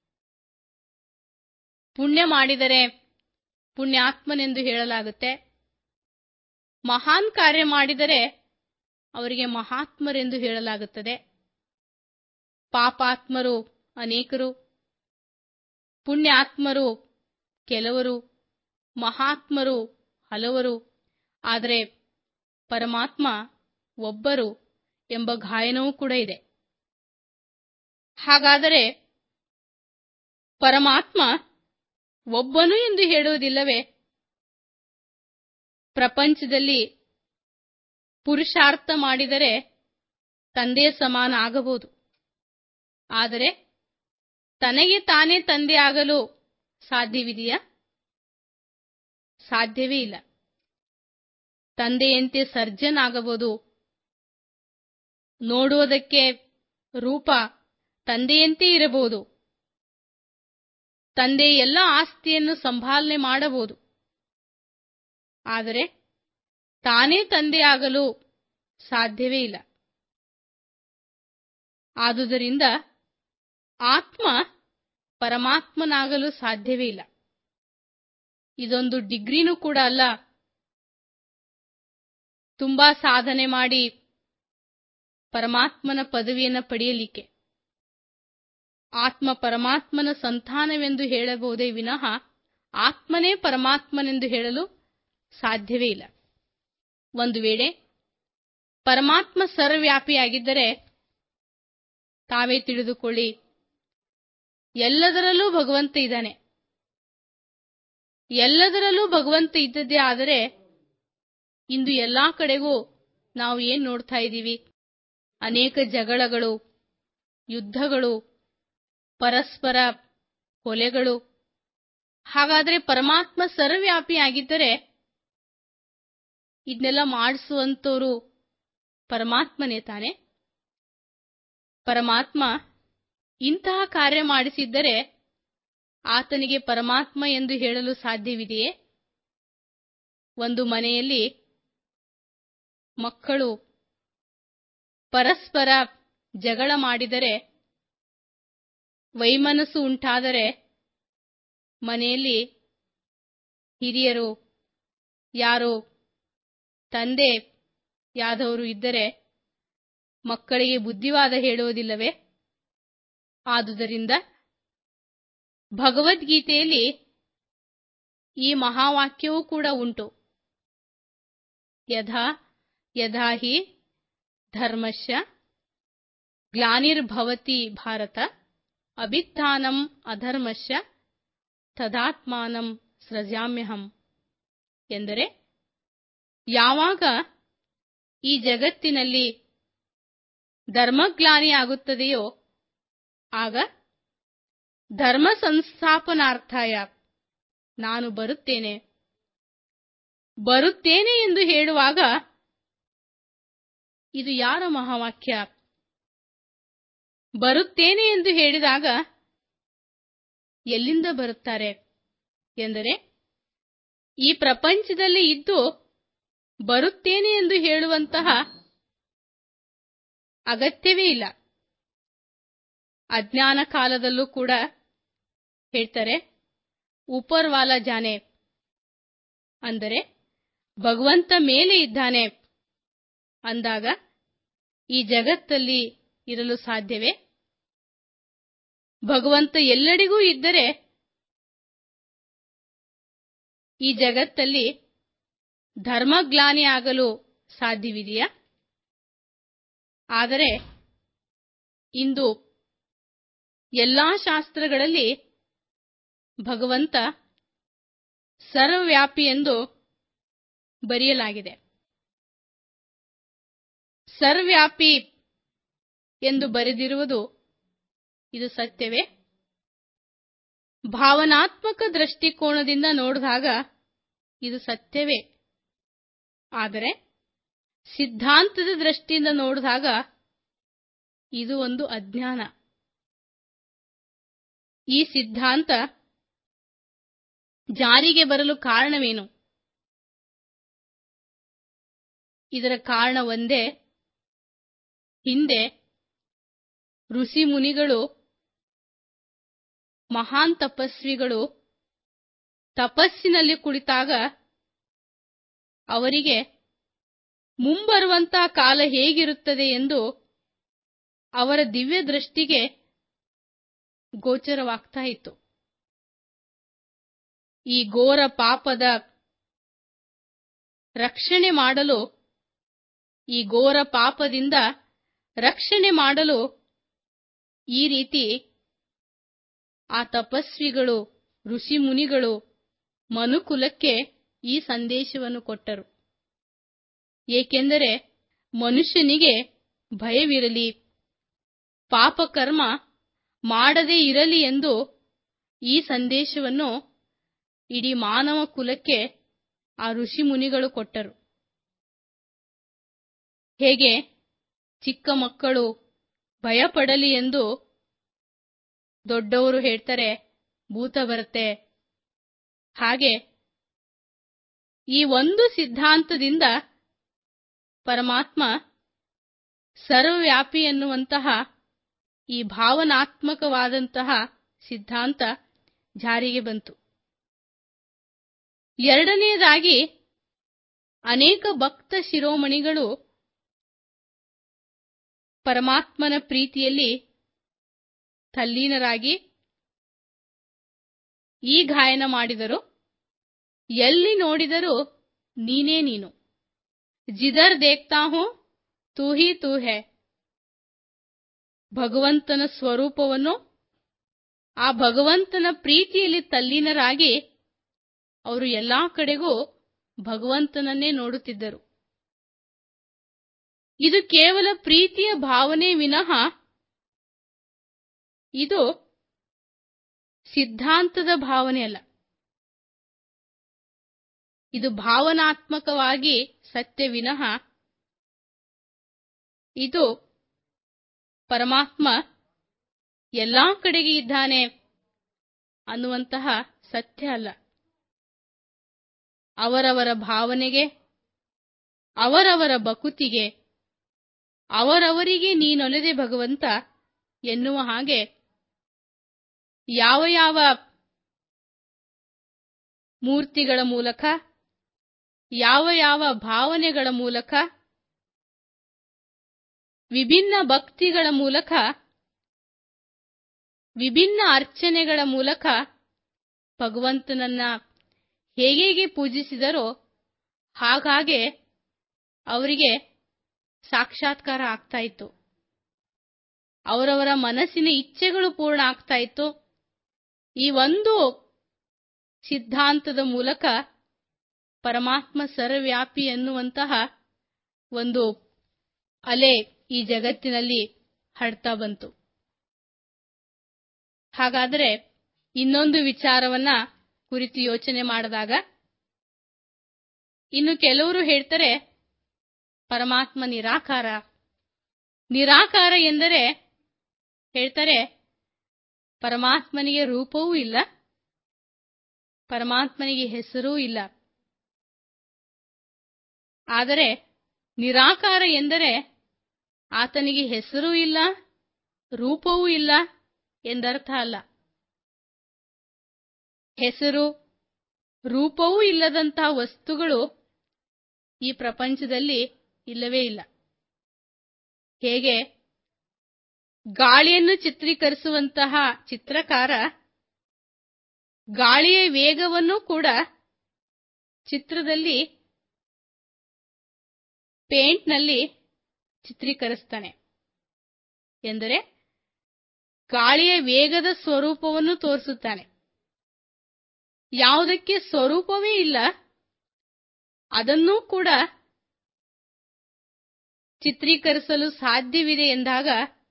ಪುಣ್ಯ ಮಾಡಿದರೆ ಪುಣ್ಯಾತ್ಮನೆಂದು ಹೇಳಲಾಗುತ್ತೆ, ಮಹಾನ್ ಕಾರ್ಯ ಮಾಡಿದರೆ ಅವರಿಗೆ ಮಹಾತ್ಮರೆಂದು ಹೇಳಲಾಗುತ್ತದೆ. ಪಾಪಾತ್ಮರು ಅನೇಕರು, ಪುಣ್ಯಾತ್ಮರು ಕೆಲವರು, ಮಹಾತ್ಮರು ಹಲವರು, ಆದರೆ ಪರಮಾತ್ಮ ಒಬ್ಬರು ಎಂಬ ಗಾಯನವೂ ಕೂಡ ಇದೆ. ಹಾಗಾದರೆ ಪರಮಾತ್ಮ ಒಬ್ಬನು ಎಂದು ಹೇಳುವುದಿಲ್ಲವೇ? ಪ್ರಪಂಚದಲ್ಲಿ ಪುರುಷಾರ್ಥ ಮಾಡಿದರೆ ತಂದೆಯ ಸಮಾನ ಆಗಬಹುದು, ಆದರೆ ತನಗೆ ತಾನೇ ತಂದೆ ಆಗಲು ಸಾಧ್ಯವಿದೆಯಾ? ಸಾಧ್ಯವೇ ಇಲ್ಲ. ತಂದೆಯಂತೆ ಸರ್ಜನ್ ಆಗಬಹುದು, ನೋಡುವುದಕ್ಕೆ ರೂಪ ತಂದೆಯಂತೆ ಇರಬಹುದು, ತಂದೆ ಎಲ್ಲ ಆಸ್ತಿಯನ್ನು ಸಂಭಾಲನೆ ಮಾಡಬಹುದು, ಆದರೆ ತಾನೇ ತಂದೆಯಾಗಲು ಸಾಧ್ಯವೇ ಇಲ್ಲ. ಆದುದರಿಂದ ಆತ್ಮ ಪರಮಾತ್ಮನಾಗಲು ಸಾಧ್ಯವೇ ಇಲ್ಲ. ಇದೊಂದು ಡಿಗ್ರಿನೂ ಕೂಡ ಅಲ್ಲ, ತುಂಬಾ ಸಾಧನೆ ಮಾಡಿ ಪರಮಾತ್ಮನ ಪದವಿಯನ್ನು ಪಡೆಯಲಿಕ್ಕೆ. ಆತ್ಮ ಪರಮಾತ್ಮನ ಸಂತಾನವೆಂದು ಹೇಳಬಹುದೇ ವಿನಃ ಆತ್ಮನೇ ಪರಮಾತ್ಮನೆಂದು ಹೇಳಲು ಸಾಧ್ಯವೇ ಇಲ್ಲ. ಒಂದು ವೇಳೆ ಪರಮಾತ್ಮ ಸರ್ವವ್ಯಾಪಿಯಾಗಿದ್ದರೆ ತಾವೇ ತಿಳಿದುಕೊಳ್ಳಿ, ಎಲ್ಲದರಲ್ಲೂ ಭಗವಂತ ಇದ್ದಾನೆ. ಎಲ್ಲದರಲ್ಲೂ ಭಗವಂತ ಇದ್ದದ್ದೇ ಆದರೆ ಇಂದು ಎಲ್ಲಾ ಕಡೆಗೂ ನಾವು ಏನು ನೋಡ್ತಾ ಇದ್ದೀವಿ? ಅನೇಕ ಜಗಳಗಳು, ಯುದ್ಧಗಳು, ಪರಸ್ಪರ ಕೊಲೆಗಳು. ಹಾಗಾದರೆ ಪರಮಾತ್ಮ ಸರ್ವವ್ಯಾಪಿಯಾಗಿದ್ದರೆ ಇದನ್ನೆಲ್ಲ ಮಾಡಿಸುವಂತವರು ಪರಮಾತ್ಮನೇ ತಾನೆ? ಪರಮಾತ್ಮ ಇಂತಹ ಕಾರ್ಯ ಮಾಡಿಸಿದ್ದರೆ ಆತನಿಗೆ ಪರಮಾತ್ಮ ಎಂದು ಹೇಳಲು ಸಾಧ್ಯವಿದೆಯೇ? ಒಂದು ಮನೆಯಲ್ಲಿ ಮಕ್ಕಳು ಪರಸ್ಪರ ಜಗಳ ಮಾಡಿದರೆ, ವೈಮನಸ್ಸು ಉಂಟಾದರೆ, ಮನೆಯಲ್ಲಿ ಹಿರಿಯರು ಯಾರೋ ತಂದೆ ಯಾದವರು ಇದ್ದರೆ ಮಕ್ಕಳಿಗೆ ಬುದ್ಧಿವಾದ ಹೇಳುವುದಿಲ್ಲವೇ? ಆದುದರಿಂದ ಭಗವದ್ಗೀತೆಯಲ್ಲಿ ಈ ಮಹಾವಾಕ್ಯವೂ ಕೂಡ ಉಂಟು, ಯಥಾ ಯಥಾ ಹಿ ಧರ್ಮಸ್ಯ ಗ್ಲಾನಿರ್ಭವತಿ ಭಾರತ ಅಭ್ಯುತ್ಥಾನಂ ಅಧರ್ಮಸ್ಯ ತದಾತ್ಮಾನಂ ಸೃಜಾಮ್ಯಹಂ. ಎಂದರೆ ಯಾವಾಗ ಈ ಜಗತ್ತಿನಲ್ಲಿ ಧರ್ಮಗ್ಲಾನಿಯಾಗುತ್ತದೆಯೋ ಆಗ ಧರ್ಮ ಸಂಸ್ಥಾಪನಾರ್ಥಾಯ ನಾನು ಬರುತ್ತೇನೆ. ಬರುತ್ತೇನೆ ಎಂದು ಹೇಳುವಾಗ ಇದು ಯಾರ ಮಹಾವಾಕ್ಯ? ಬರುತ್ತೇನೆ ಎಂದು ಹೇಳಿದಾಗ ಎಲ್ಲಿಂದ ಬರುತ್ತಾರೆ ಎಂದರೆ, ಈ ಪ್ರಪಂಚದಲ್ಲಿ ಇದ್ದು ಬರುತ್ತೇನೆ ಎಂದು ಹೇಳುವಂತಹ ಅಗತ್ಯವೇ ಇಲ್ಲ. ಅಜ್ಞಾನ ಕಾಲದಲ್ಲೂ ಕೂಡ ಹೇಳ್ತಾರೆ, ಊಪರ್ವಾಲ ಜಾನೆ, ಅಂದರೆ ಭಗವಂತ ಮೇಲೆ ಇದ್ದಾನೆ ಅಂದಾಗ ಈ ಜಗತ್ತಲ್ಲಿ ಇರಲು ಸಾಧ್ಯವೇ? ಭಗವಂತ ಎಲ್ಲೆಡೆಗೂ ಇದ್ದರೆ ಈ ಜಗತ್ತಲ್ಲಿ ಧರ್ಮಗ್ಲಾನಿ ಆಗಲು ಸಾಧ್ಯವಿದೆಯಾ? ಆದರೆ ಇಂದು ಎಲ್ಲಾ ಶಾಸ್ತ್ರಗಳಲ್ಲಿ ಭಗವಂತ ಸರ್ವವ್ಯಾಪಿ ಎಂದು ಬರೆಯಲಾಗಿದೆ. ಸರ್ವ್ಯಾಪಿ ಎಂದು ಬರೆದಿರುವುದು ಇದು ಸತ್ಯವೇ? ಭಾವನಾತ್ಮಕ ದೃಷ್ಟಿಕೋನದಿಂದ ನೋಡಿದಾಗ ಇದು ಸತ್ಯವೇ. ಆದರೆ ಸಿದ್ಧಾಂತದ ದೃಷ್ಟಿಯಿಂದ ನೋಡಿದಾಗ ಇದು ಒಂದು ಅಜ್ಞಾನ. ಈ ಸಿದ್ಧಾಂತ ಜಾರಿಗೆ ಬರಲು ಕಾರಣವೇನು? ಇದರ ಕಾರಣ ಒಂದೇ. ಹಿಂದೆ ಋಷಿ ಮುನಿಗಳು, ಮಹಾನ್ ತಪಸ್ವಿಗಳು ತಪಸ್ಸಿನಲ್ಲಿ ಕುಳಿತಾಗ ಅವರಿಗೆ ಮುಂಬರುವಂತಹ ಕಾಲ ಹೇಗಿರುತ್ತದೆ ಎಂದು ಅವರ ದಿವ್ಯ ದೃಷ್ಟಿಗೆ ಗೋಚರವಾಗ್ತಾ ಇತ್ತು. ಈ ಘೋರ ಪಾಪದ ರಕ್ಷಣೆ ಮಾಡಲು, ಈ ಘೋರ ಪಾಪದಿಂದ ರಕ್ಷಣೆ ಮಾಡಲು ಈ ರೀತಿ ಆ ತಪಸ್ವಿಗಳು, ಋಷಿ ಮುನಿಗಳು ಮನುಕುಲಕ್ಕೆ ಈ ಸಂದೇಶವನ್ನು ಕೊಟ್ಟರು. ಏಕೆಂದರೆ ಮನುಷ್ಯನಿಗೆ ಭಯವಿರಲಿ, ಪಾಪಕರ್ಮ ಮಾಡದೇ ಇರಲಿ ಎಂದು ಈ ಸಂದೇಶವನ್ನು ಇಡೀ ಮಾನವ ಕುಲಕ್ಕೆ ಆ ಋಷಿ ಮುನಿಗಳು ಕೊಟ್ಟರು. ಹೇಗೆ ಚಿಕ್ಕ ಮಕ್ಕಳು ಭಯಪಡಲಿ ಎಂದು ದೊಡ್ಡವರು ಹೇಳ್ತಾರೆ ಭೂತ ಬರುತ್ತೆ, ಹಾಗೆ ಈ ಒಂದು ಸಿದ್ಧಾಂತದಿಂದ ಪರಮಾತ್ಮ ಸರ್ವವ್ಯಾಪಿ ಎನ್ನುವಂತಹ ಈ ಭಾವನಾತ್ಮಕವಾದಂತಹ ಸಿದ್ಧಾಂತ ಜಾರಿಗೆ ಬಂತು. ಎರಡನೆಯದಾಗಿ, ಅನೇಕ ಭಕ್ತ ಶಿರೋಮಣಿಗಳು ಪರಮಾತ್ಮನ ಪ್ರೀತಿಯಲ್ಲಿ ತಲ್ಲೀನರಾಗಿ ಈ ಗಾಯನ ಮಾಡಿದರು. ಎಲ್ಲಿ ನೋಡಿದರೂ ನೀನೇ ನೀನು, ಜಿದರ್ ದೇಖ್ತಾ ಹೂಂ ತೂ ಹಿ ತೂ ಹೈ. ಭಗವಂತನ ಸ್ವರೂಪವನ್ನು, ಆ ಭಗವಂತನ ಪ್ರೀತಿಯಲ್ಲಿ ತಲ್ಲೀನರಾಗಿ ಅವರು ಎಲ್ಲಾ ಕಡೆಗೂ ಭಗವಂತನನ್ನೇ ನೋಡುತ್ತಿದ್ದರು. ಇದು ಕೇವಲ ಪ್ರೀತಿಯ ಭಾವನೆ ವಿನಃ ಇದು ಸಿದ್ಧಾಂತದ ಭಾವನೆ ಅಲ್ಲ. ಇದು ಭಾವನಾತ್ಮಕವಾಗಿ ಸತ್ಯ ವಿನಃ ಇದು ಪರಮಾತ್ಮ ಎಲ್ಲಾ ಕಡೆಗೆ ಇದ್ದಾನೆ ಅನ್ನುವಂತಹ ಸತ್ಯ ಅಲ್ಲ. ಅವರವರ ಭಾವನೆಗೆ, ಅವರವರ ಭಕುತಿಗೆ, ಅವರವರಿಗೆ ನೀನೊಲಿದೆ ಭಗವಂತ ಎನ್ನುವ ಹಾಗೆ ಯಾವ ಯಾವ ಮೂರ್ತಿಗಳ ಮೂಲಕ, ಯಾವ ಯಾವ ಭಾವನೆಗಳ ಮೂಲಕ, ವಿಭಿನ್ನ ಭಕ್ತಿಗಳ ಮೂಲಕ, ವಿಭಿನ್ನ ಅರ್ಚನೆಗಳ ಮೂಲಕ ಭಗವಂತನನ್ನ ಹೇಗೆ ಪೂಜಿಸಿದರೋ ಹಾಗಾಗಿ ಅವರಿಗೆ ಸಾಕ್ಷಾತ್ಕಾರ ಆಗ್ತಾ ಇತ್ತು. ಅವರವರ ಮನಸ್ಸಿನ ಇಚ್ಛೆಗಳು ಪೂರ್ಣ ಆಗ್ತಾ ಇತ್ತು. ಈ ಒಂದು ಸಿದ್ಧಾಂತದ ಮೂಲಕ ಪರಮಾತ್ಮ ಸರ್ವವ್ಯಾಪಿ ಎನ್ನುವಂತಹ ಒಂದು ಅಲೆ ಈ ಜಗತ್ತಿನಲ್ಲಿ ಹರಡ್ತಾ ಬಂತು. ಹಾಗಾದರೆ ಇನ್ನೊಂದು ವಿಚಾರವನ್ನ ಕುರಿತು ಯೋಚನೆ ಮಾಡಿದಾಗ, ಇನ್ನು ಕೆಲವರು ಹೇಳ್ತಾರೆ ಪರಮಾತ್ಮ ನಿರಾಕಾರ. ನಿರಾಕಾರ ಎಂದರೆ ಹೇಳ್ತಾರೆ ಪರಮಾತ್ಮನಿಗೆ ರೂಪವೂ ಇಲ್ಲ, ಪರಮಾತ್ಮನಿಗೆ ಹೆಸರೂ ಇಲ್ಲ. ಆದರೆ ನಿರಾಕಾರ ಎಂದರೆ ಆತನಿಗೆ ಹೆಸರೂ ಇಲ್ಲ, ರೂಪವೂ ಇಲ್ಲ ಎಂದರ್ಥ ಅಲ್ಲ. ಹೆಸರು, ರೂಪವೂ ಇಲ್ಲದಂತಹ ವಸ್ತುಗಳು ಈ ಪ್ರಪಂಚದಲ್ಲಿ ಇಲ್ಲವೇ ಇಲ್ಲ. ಹೇಗೆ ಗಾಳಿಯನ್ನು ಚಿತ್ರೀಕರಿಸುವಂತಹ ಚಿತ್ರಕಾರ ಗಾಳಿಯ ವೇಗವನ್ನು ಕೂಡ ಚಿತ್ರದಲ್ಲಿ ಪೇಂಟ್ನಲ್ಲಿ ಚಿತ್ರೀಕರಿಸ್ತಾನೆ. ಎಂದರೆ ಗಾಳಿಯ ವೇಗದ ಸ್ವರೂಪವನ್ನು ತೋರಿಸುತ್ತಾನೆ. ಯಾವುದಕ್ಕೆ ಸ್ವರೂಪವೇ ಇಲ್ಲ ಅದನ್ನೂ ಕೂಡ ಚಿತ್ರೀಕರಿಸಲು ಸಾಧ್ಯವಿದೆ ಎಂದಾಗ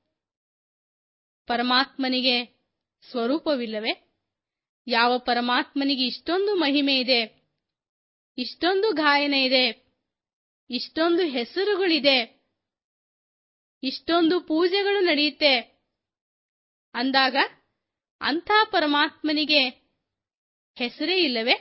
ಪರಮಾತ್ಮನಿಗೆ ಸ್ವರೂಪವಿಲ್ಲವೇ? ಯಾವ ಪರಮಾತ್ಮನಿಗೆ ಇಷ್ಟೊಂದು ಮಹಿಮೆ ಇದೆ, ಇಷ್ಟೊಂದು ಗಾಯನ ಇದೆ, ಇಷ್ಟೊಂದು ಹೆಸರುಗಳಿದೆ, ಇಷ್ಟೊಂದು ಪೂಜೆಗಳು ನಡೆಯುತ್ತೆ ಅಂದಾಗ ಅಂಥ ಪರಮಾತ್ಮನಿಗೆ ಹೆಸರೇ ಇಲ್ಲವೇ?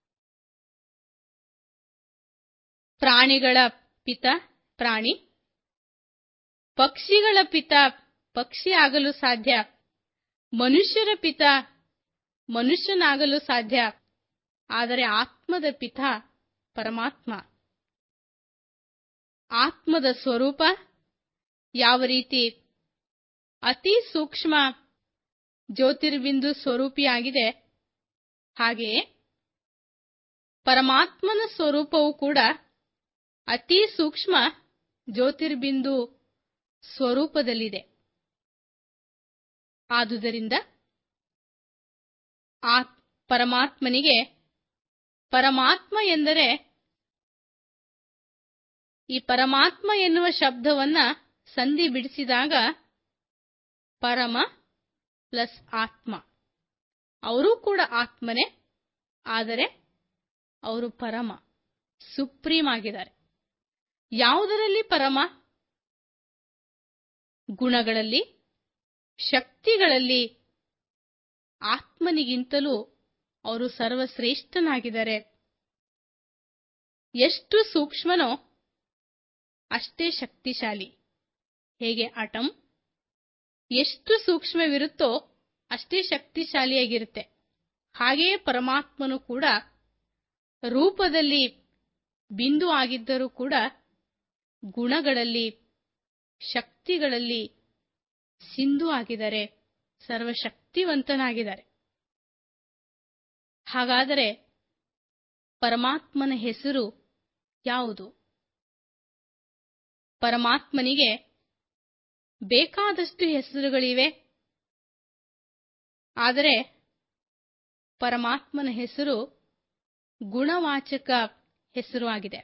ಪ್ರಾಣಿಗಳ ಪಿತ ಪ್ರಾಣಿ, ಪಕ್ಷಿಗಳ ಪಿತ ಪಕ್ಷಿ ಆಗಲು ಸಾಧ್ಯ, ಮನುಷ್ಯರ ಪಿತ ಮನುಷ್ಯನಾಗಲು ಸಾಧ್ಯ, ಆದರೆ ಆತ್ಮದ ಪಿತ ಪರಮಾತ್ಮ. ಆತ್ಮದ ಸ್ವರೂಪ ಯಾವ ರೀತಿ ಅತಿ ಸೂಕ್ಷ್ಮ ಜ್ಯೋತಿರ್ಬಿಂದು ಸ್ವರೂಪಿಯಾಗಿದೆ, ಹಾಗೆಯೇ ಪರಮಾತ್ಮನ ಸ್ವರೂಪವೂ ಕೂಡ ಅತಿ ಸೂಕ್ಷ್ಮ ಜ್ಯೋತಿರ್ಬಿಂದು ಸ್ವರೂಪದಲ್ಲಿದೆ. ಆದುದರಿಂದ ಆ ಪರಮಾತ್ಮನಿಗೆ ಪರಮಾತ್ಮ ಎಂದರೆ, ಈ ಪರಮಾತ್ಮ ಎನ್ನುವ ಶಬ್ದವನ್ನ ಸಂಧಿ ಬಿಡಿಸಿದಾಗ ಪರಮ ಪ್ಲಸ್ ಆತ್ಮ, ಅವರೂ ಕೂಡ ಆತ್ಮನೇ, ಆದರೆ ಅವರು ಪರಮ ಸುಪ್ರೀಂ ಆಗಿದ್ದಾರೆ. ಯಾವುದರಲ್ಲಿ ಪರಮ? ಗುಣಗಳಲ್ಲಿ, ಶಕ್ತಿಗಳಲ್ಲಿ ಆತ್ಮನಿಗಿಂತಲೂ ಅವರು ಸರ್ವಶ್ರೇಷ್ಠನಾಗಿದ್ದಾರೆ. ಎಷ್ಟು ಸೂಕ್ಷ್ಮನೋ ಅಷ್ಟೇ ಶಕ್ತಿಶಾಲಿ. ಹೇಗೆ ಆಟಮ್ ಎಷ್ಟು ಸೂಕ್ಷ್ಮವಿರುತ್ತೋ ಅಷ್ಟೇ ಶಕ್ತಿಶಾಲಿಯಾಗಿರುತ್ತೆ, ಹಾಗೆಯೇ ಪರಮಾತ್ಮನು ಕೂಡ ರೂಪದಲ್ಲಿ ಬಿಂದು ಆಗಿದ್ದರೂ ಕೂಡ ಗುಣಗಳಲ್ಲಿ, ಶಕ್ತಿಗಳಲ್ಲಿ ಸಿಂಧು ಆಗಿದ್ದಾರೆ, ಸರ್ವಶಕ್ತಿವಂತನಾಗಿದ್ದಾರೆ. ಹಾಗಾದರೆ ಪರಮಾತ್ಮನ ಹೆಸರು ಯಾವುದು? ಪರಮಾತ್ಮನಿಗೆ ಬೇಕಾದಷ್ಟು ಹೆಸರುಗಳಿವೆ, ಆದರೆ ಪರಮಾತ್ಮನ ಹೆಸರು ಗುಣವಾಚಕ ಹೆಸರು ಆಗಿದೆ.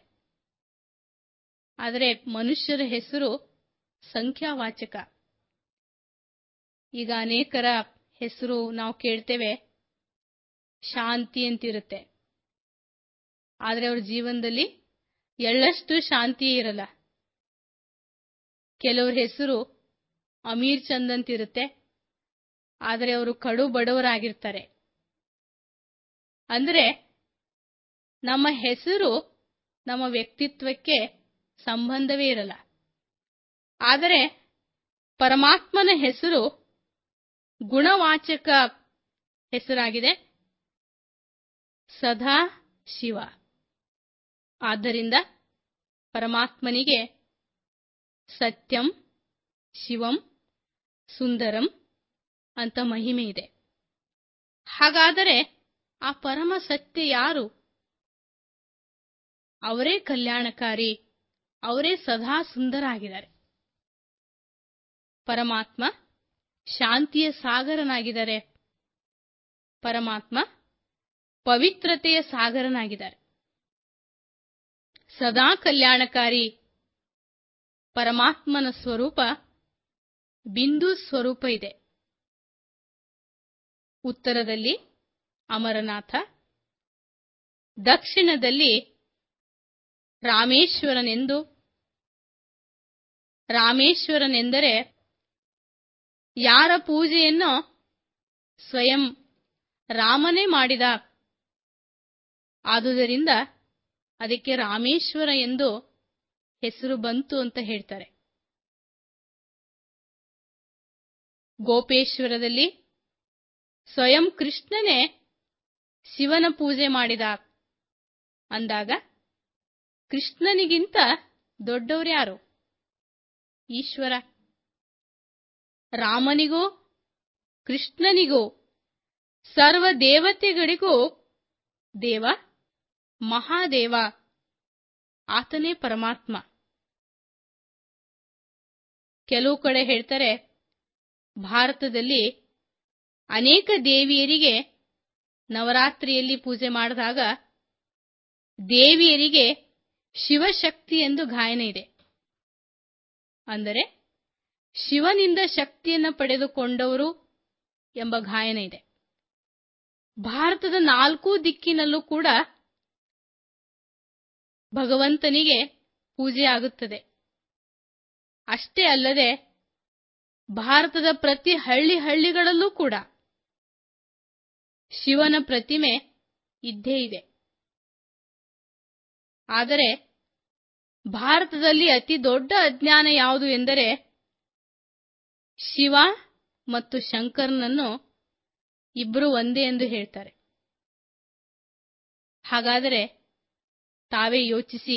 ಆದರೆ ಮನುಷ್ಯರ ಹೆಸರು ಸಂಖ್ಯಾವಾಚಕ. ಈಗ ಅನೇಕರ ಹೆಸರು ನಾವು ಕೇಳ್ತೇವೆ, ಶಾಂತಿ ಅಂತಿರುತ್ತೆ, ಆದರೆ ಅವ್ರ ಜೀವನದಲ್ಲಿ ಎಳ್ಳಷ್ಟು ಶಾಂತಿಯೇ ಇರಲ್ಲ. ಕೆಲವ್ರ ಹೆಸರು ಅಮೀರ್ ಚಂದ್ ಅಂತಿರುತ್ತೆ, ಆದರೆ ಅವರು ಕಡು ಬಡವರಾಗಿರ್ತಾರೆ. ಅಂದರೆ ನಮ್ಮ ಹೆಸರು ನಮ್ಮ ವ್ಯಕ್ತಿತ್ವಕ್ಕೆ ಸಂಬಂಧವೇ ಇರಲ್ಲ. ಆದರೆ ಪರಮಾತ್ಮನ ಹೆಸರು ಗುಣವಾಚಕ ಹೆಸರಾಗಿದೆ, ಸದಾ ಶಿವ. ಆದ್ದರಿಂದ ಪರಮಾತ್ಮನಿಗೆ ಸತ್ಯಂ, ಶಿವಂ, ಸುಂದರಂ ಅಂತ ಮಹಿಮೆ ಇದೆ. ಹಾಗಾದರೆ ಆ ಪರಮ ಸತ್ಯ ಯಾರು? ಅವರೇ ಕಲ್ಯಾಣಕಾರಿ, ಅವರೇ ಸದಾ ಸುಂದರ ಆಗಿದ್ದಾರೆ. ಪರಮಾತ್ಮ ಶಾಂತಿಯ ಸಾಗರನಾಗಿದ್ದಾರೆ, ಪರಮಾತ್ಮ ಪವಿತ್ರತೆಯ ಸಾಗರನಾಗಿದ್ದಾರೆ, ಸದಾ ಕಲ್ಯಾಣಕಾರಿ. ಪರಮಾತ್ಮನ ಸ್ವರೂಪ ಬಿಂದು ಸ್ವರೂಪ ಇದೆ. ಉತ್ತರದಲ್ಲಿ ಅಮರನಾಥ, ದಕ್ಷಿಣದಲ್ಲಿ ರಾಮೇಶ್ವರನೆಂದು. ರಾಮೇಶ್ವರನೆಂದರೆ ಯಾರ ಪೂಜೆಯನ್ನು ಸ್ವಯಂ ರಾಮನೇ ಮಾಡಿದ, ಆದುದರಿಂದ ಅದಕ್ಕೆ ರಾಮೇಶ್ವರ ಎಂದು ಹೆಸರು ಬಂತು ಅಂತ ಹೇಳ್ತಾರೆ. ಗೋಪೇಶ್ವರದಲ್ಲಿ ಸ್ವಯಂ ಕೃಷ್ಣನೇ ಶಿವನ ಪೂಜೆ ಮಾಡಿದ ಅಂದಾಗ ಕೃಷ್ಣನಿಗಿಂತ ದೊಡ್ಡವರ್ಯಾರು? ಈಶ್ವರ. ರಾಮನಿಗೂ ಕೃಷ್ಣನಿಗೂ ಸರ್ವ ದೇವತೆಗಳಿಗೂ ದೇವ ಮಹಾದೇವ, ಆತನೇ ಪರಮಾತ್ಮ. ಕೆಲವು ಕಡೆ ಹೇಳ್ತಾರೆ, ಭಾರತದಲ್ಲಿ ಅನೇಕ ದೇವಿಯರಿಗೆ ನವರಾತ್ರಿಯಲ್ಲಿ ಪೂಜೆ ಮಾಡಿದಾಗ ದೇವಿಯರಿಗೆ ಶಿವಶಕ್ತಿ ಎಂದು ಗಾಯನ ಇದೆ. ಅಂದರೆ ಶಿವನಿಂದ ಶಕ್ತಿಯನ್ನು ಪಡೆದುಕೊಂಡವರು ಎಂಬ ಗಾಯನ ಇದೆ. ಭಾರತದ 4 ದಿಕ್ಕಿನಲ್ಲೂ ಕೂಡ ಭಗವಂತನಿಗೆ ಪೂಜೆ ಆಗುತ್ತದೆ. ಅಷ್ಟೇ ಅಲ್ಲದೆ ಭಾರತದ ಪ್ರತಿ ಹಳ್ಳಿಗಳಲ್ಲೂ ಕೂಡ ಶಿವನ ಪ್ರತಿಮೆ ಇದ್ದೇ ಇದೆ. ಆದರೆ ಭಾರತದಲ್ಲಿ ಅತಿ ದೊಡ್ಡ ಅಜ್ಞಾನ ಯಾವುದು ಎಂದರೆ ಶಿವ ಮತ್ತು ಶಂಕರನನ್ನು ಇಬ್ಬರು ಒಂದೇ ಎಂದು ಹೇಳ್ತಾರೆ. ಹಾಗಾದರೆ ತಾವೇ ಯೋಚಿಸಿ,